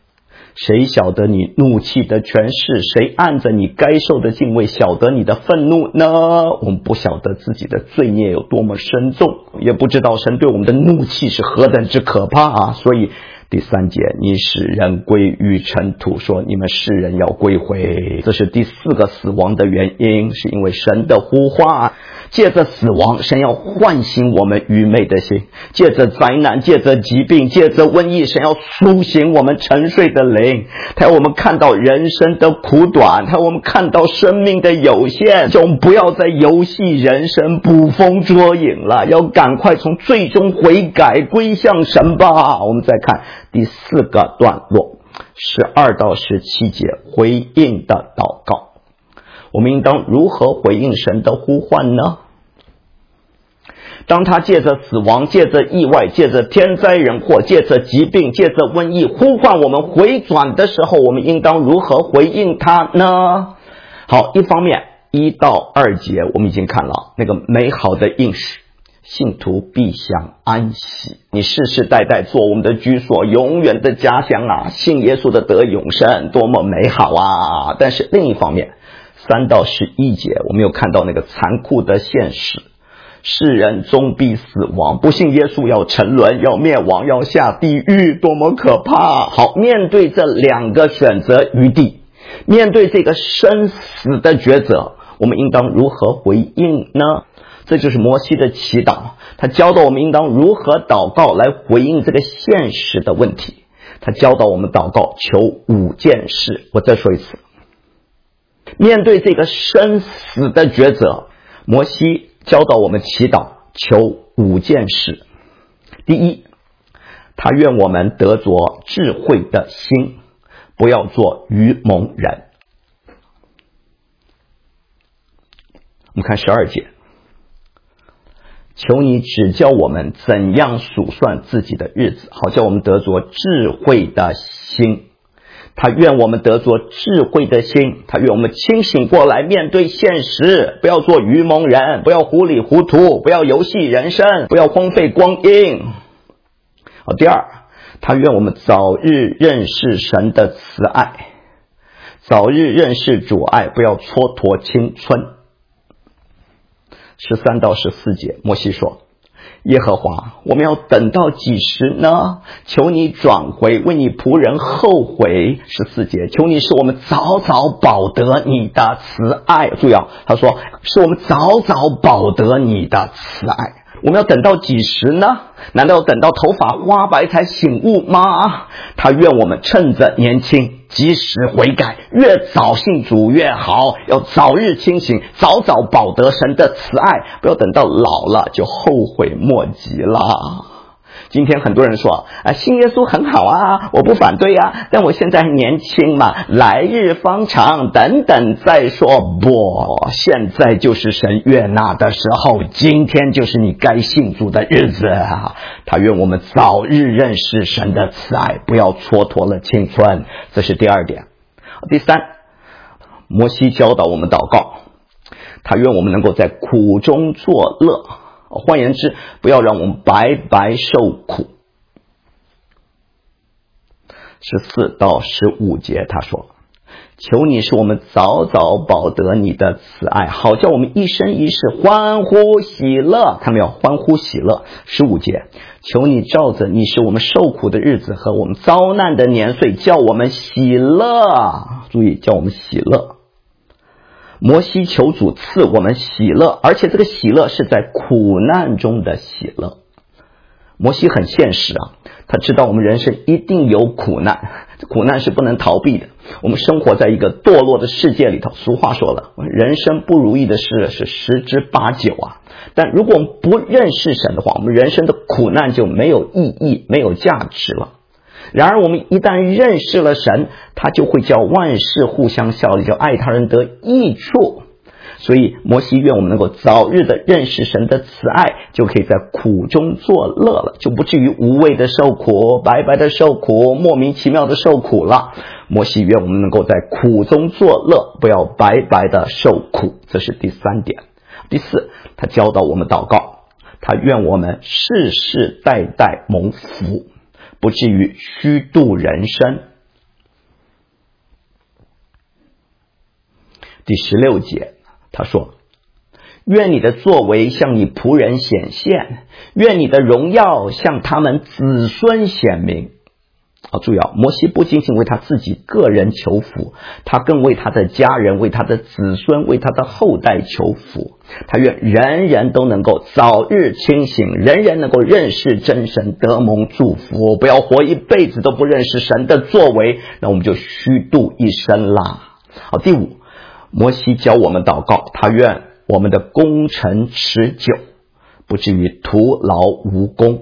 谁晓得你怒气的权势？谁按着你该受的敬畏晓得你的愤怒呢？我们不晓得自己的罪孽有多么深重，也不知道神对我们的怒气是何等之可怕啊！所以第三节，你使人归于尘土，说你们世人要归回。这是第四个死亡的原因，是因为神的呼唤。借着死亡，神要唤醒我们愚昧的心；借着灾难，借着疾病，借着瘟疫，神要苏醒我们沉睡的灵。他要我们看到人生的苦短，他要我们看到生命的有限，叫我们不要再游戏人生，捕风捉影了，要赶快从最终悔改归向神吧。我们再看第四个段落，十二到十七节，回应的祷告。我们应当如何回应神的呼唤呢？当他借着死亡，借着意外，借着天灾人祸，借着疾病，借着瘟疫呼唤我们回转的时候，我们应当如何回应他呢？好，一方面一到二节我们已经看了那个美好的应许，信徒必享安息，你世世代代做我们的居所，永远的家乡啊，信耶稣的得永生，多么美好啊！但是另一方面三到十一节我们有看到那个残酷的现实，世人终必死亡，不信耶稣要沉沦，要灭亡，要下地狱，多么可怕！好，面对这两个选择余地，面对这个生死的抉择，我们应当如何回应呢？这就是摩西的祈祷，他教导我们应当如何祷告来回应这个现实的问题。他教导我们祷告求五件事，我再说一次，面对这个生死的抉择，摩西教导我们祈祷求五件事。第一，他愿我们得着智慧的心，不要做愚蒙人。我们看十二节，求你指教我们怎样数算自己的日子，好叫我们得着智慧的心。他愿我们得着智慧的心，他愿我们清醒过来面对现实，不要做愚蒙人，不要糊里糊涂，不要游戏人生，不要荒废光阴。好，第二，他愿我们早日认识神的慈爱，早日认识主爱，不要蹉跎青春。十三到十四节，摩西说，耶和华，我们要等到几时呢？求你转回，为你仆人后悔。十四节，求你使我们早早保得你的慈爱。注意啊，他说使我们早早保得你的慈爱。我们要等到几时呢？难道要等到头发花白才醒悟吗？他愿我们趁着年轻及时悔改，越早信主越好，要早日清醒，早早保得神的慈爱，不要等到老了就后悔莫及了。今天很多人说啊，信耶稣很好啊，我不反对啊，但我现在还年轻嘛，来日方长，等等再说。不，现在就是神悦纳的时候，今天就是你该信主的日子啊！他愿我们早日认识神的慈爱，不要蹉跎了青春。这是第二点。第三，摩西教导我们祷告，他愿我们能够在苦中作乐。换言之，不要让我们白白受苦。十四到十五节他说，求你使我们早早保得你的慈爱，好叫我们一生一世欢呼喜乐。看没有，欢呼喜乐。十五节，求你照着你使我们受苦的日子和我们遭难的年岁，叫我们喜乐。注意，叫我们喜乐。摩西求主赐我们喜乐，而且这个喜乐是在苦难中的喜乐。摩西很现实啊，他知道我们人生一定有苦难，苦难是不能逃避的。我们生活在一个堕落的世界里头，俗话说了，人生不如意的事是十之八九啊。但如果我们不认识神的话，我们人生的苦难就没有意义，没有价值了。然而我们一旦认识了神，他就会叫万事互相效力，叫爱他人得益处。所以摩西愿我们能够早日的认识神的慈爱，就可以在苦中作乐了，就不至于无谓的受苦，白白的受苦，莫名其妙的受苦了。摩西愿我们能够在苦中作乐，不要白白的受苦。这是第三点。第四，他教导我们祷告，他愿我们世世代代蒙福，不至于虚度人生。 第十六节他说，愿你的作为向你仆人显现，愿你的荣耀向他们子孙显明。好，注意啊，摩西不仅仅为他自己个人求福，他更为他的家人，为他的子孙，为他的后代求福。他愿人人都能够早日清醒，人人能够认识真神，得蒙祝福，不要活一辈子都不认识神的作为，那我们就虚度一生啦。好，第五，摩西教我们祷告，他愿我们的工程持久，不至于徒劳无功。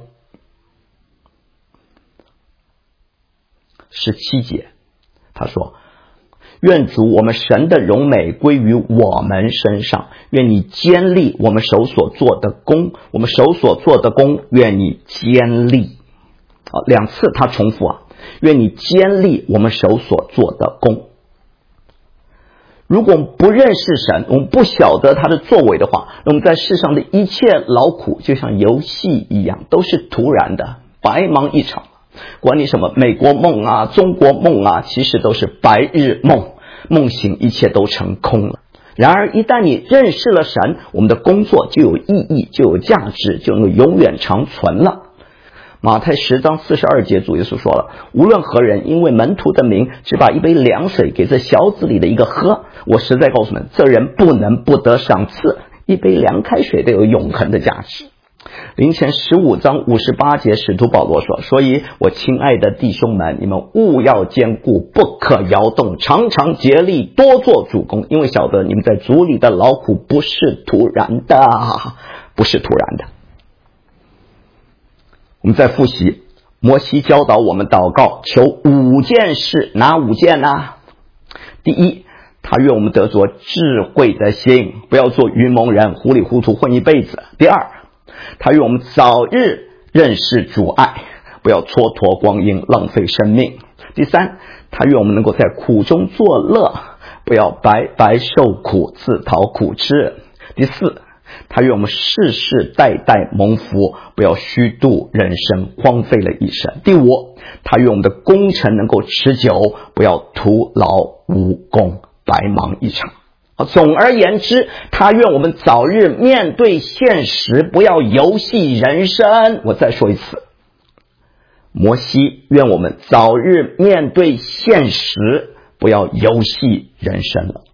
十七节他说，愿主我们神的荣美归于我们身上，愿你坚立我们手所做的工，我们手所做的工愿你坚立。好，两次他重复啊，愿你坚立我们手所做的工。如果我们不认识神，我们不晓得他的作为的话，那我们在世上的一切劳苦就像游戏一样，都是徒然的，白忙一场。管你什么美国梦啊，中国梦啊，其实都是白日梦，梦醒一切都成空了。然而一旦你认识了神，我们的工作就有意义，就有价值，就能够永远长存了。马太十章四十二节主耶稣说了，无论何人因为门徒的名只把一杯凉水给这小子里的一个喝，我实在告诉你们，这人不能不得赏赐，一杯凉开水都有永恒的价值。林前十五章五十八节使徒保罗说，所以我亲爱的弟兄们，你们务要坚固，不可摇动，常常竭力多做主工，因为晓得你们在主里的劳苦不是突然的，不是突然的。我们再复习，摩西教导我们祷告，求五件事，哪五件呢？第一，他愿我们得着智慧的心，不要做愚蒙人，糊里糊涂混一辈子。第二，他愿我们早日认识主爱，不要蹉跎光阴，浪费生命。第三，他愿我们能够在苦中作乐，不要白白受苦，自讨苦吃。第四，他愿我们世世代代蒙福，不要虚度人生，荒废了一生。第五，他愿我们的工程能够持久，不要徒劳无功，白忙一场。总而言之，他愿我们早日面对现实，不要游戏人生。我再说一次，摩西愿我们早日面对现实，不要游戏人生了。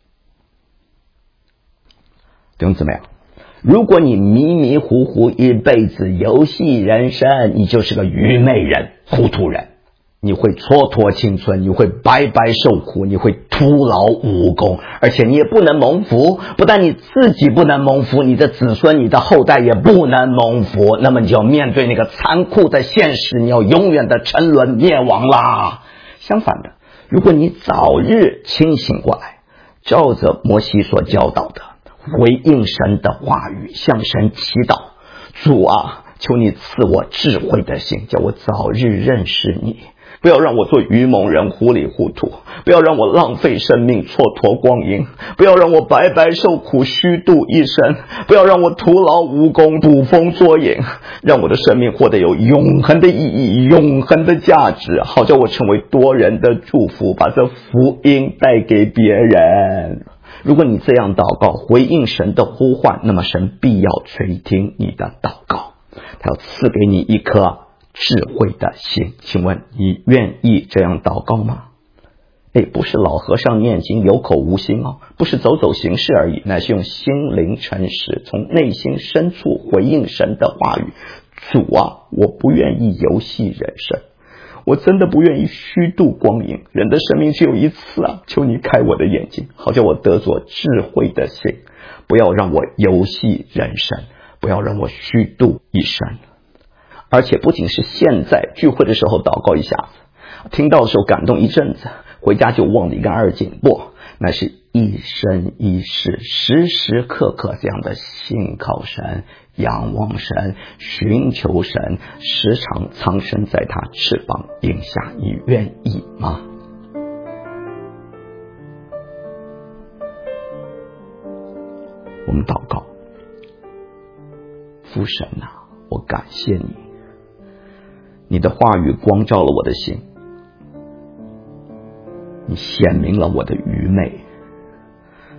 弟兄姊妹，如果你迷迷糊糊一辈子游戏人生，你就是个愚昧人、糊涂人，你会蹉跎青春，你会白白受苦，你会徒劳无功，而且你也不能蒙福。不但你自己不能蒙福，你的子孙、你的后代也不能蒙福，那么你就要面对那个残酷的现实，你要永远的沉沦灭亡啦。相反的，如果你早日清醒过来，照着摩西所教导的，回应神的话语，向神祈祷，主啊，求你赐我智慧的心，叫我早日认识你，不要让我做愚蒙人，糊里糊涂，不要让我浪费生命，蹉跎光阴，不要让我白白受苦，虚度一生，不要让我徒劳无功，捕风捉影，让我的生命获得有永恒的意义，永恒的价值，好叫我成为多人的祝福，把这福音带给别人。如果你这样祷告，回应神的呼唤，那么神必要垂听你的祷告，他要赐给你一颗智慧的心。请问你愿意这样祷告吗？哎，不是老和尚念经有口无心哦，不是走走形式而已，乃是用心灵诚实，从内心深处回应神的话语。主啊，我不愿意游戏人生，我真的不愿意虚度光阴，人的生命只有一次啊！求你开我的眼睛，好叫我得着智慧的心，不要让我游戏人生，不要让我虚度一生。而且不仅是现在聚会的时候祷告一下子，听到的时候感动一阵子，回家就忘得一干二净，不，那是一生一世，时时刻刻这样的信靠神，仰望神，寻求神，时常藏身在他翅膀荫下，你愿意吗？我们祷告，父神啊，我感谢你，你的话语光照了我的心，你显明了我的愚昧，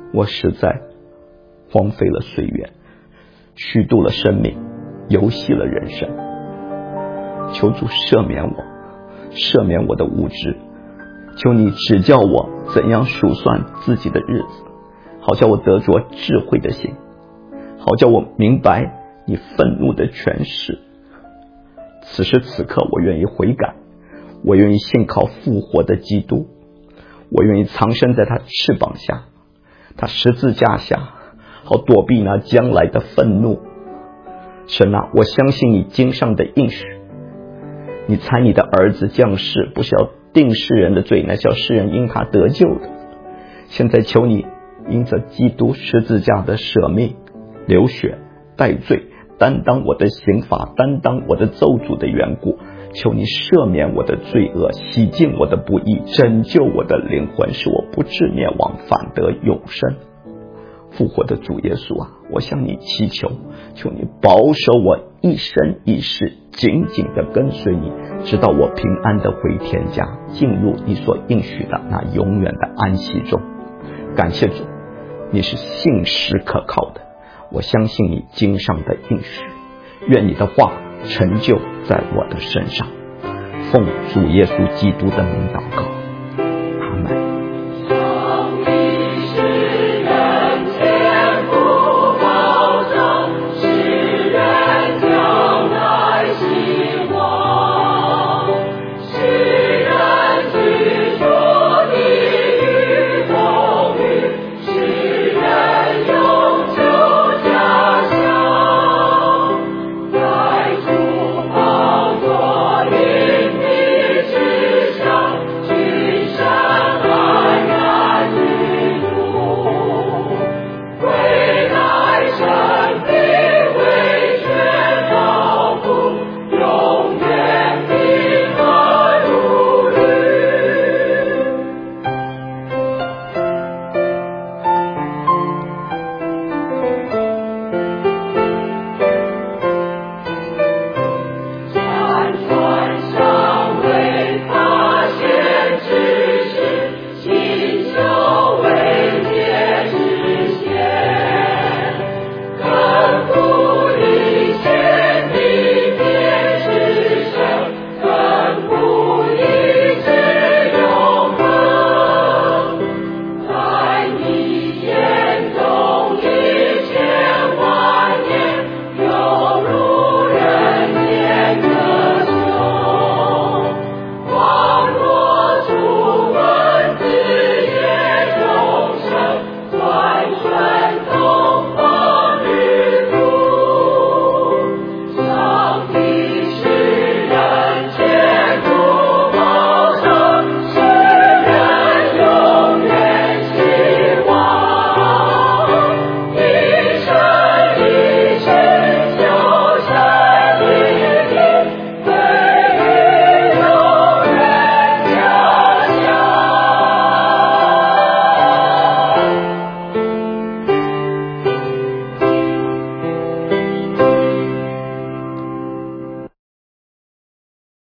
我实在荒废了岁月，虚度了生命，游戏了人生。求主赦免我，赦免我的无知，求你指教我怎样数算自己的日子，好叫我得着智慧的心，好叫我明白你愤怒的权势。此时此刻，我愿意悔改，我愿意信靠复活的基督，我愿意藏身在他翅膀下，他十字架下，好躲避那将来的愤怒。神啊，我相信你经上的应许，你猜你的儿子降世，不是要定世人的罪，乃是要世人因他得救的。现在求你因着基督十字架的舍命流血代罪，担当我的刑罚，担当我的咒诅的缘故，求你赦免我的罪恶，洗净我的不义，拯救我的灵魂，使我不至灭亡，反得永生。复活的主耶稣啊，我向你祈求，求你保守我一生一世，紧紧地跟随你，直到我平安地回天家，进入你所应许的那永远的安息中。感谢主，你是信实可靠的，我相信你经上的应许，愿你的话成就在我的身上。奉主耶稣基督的名祷告。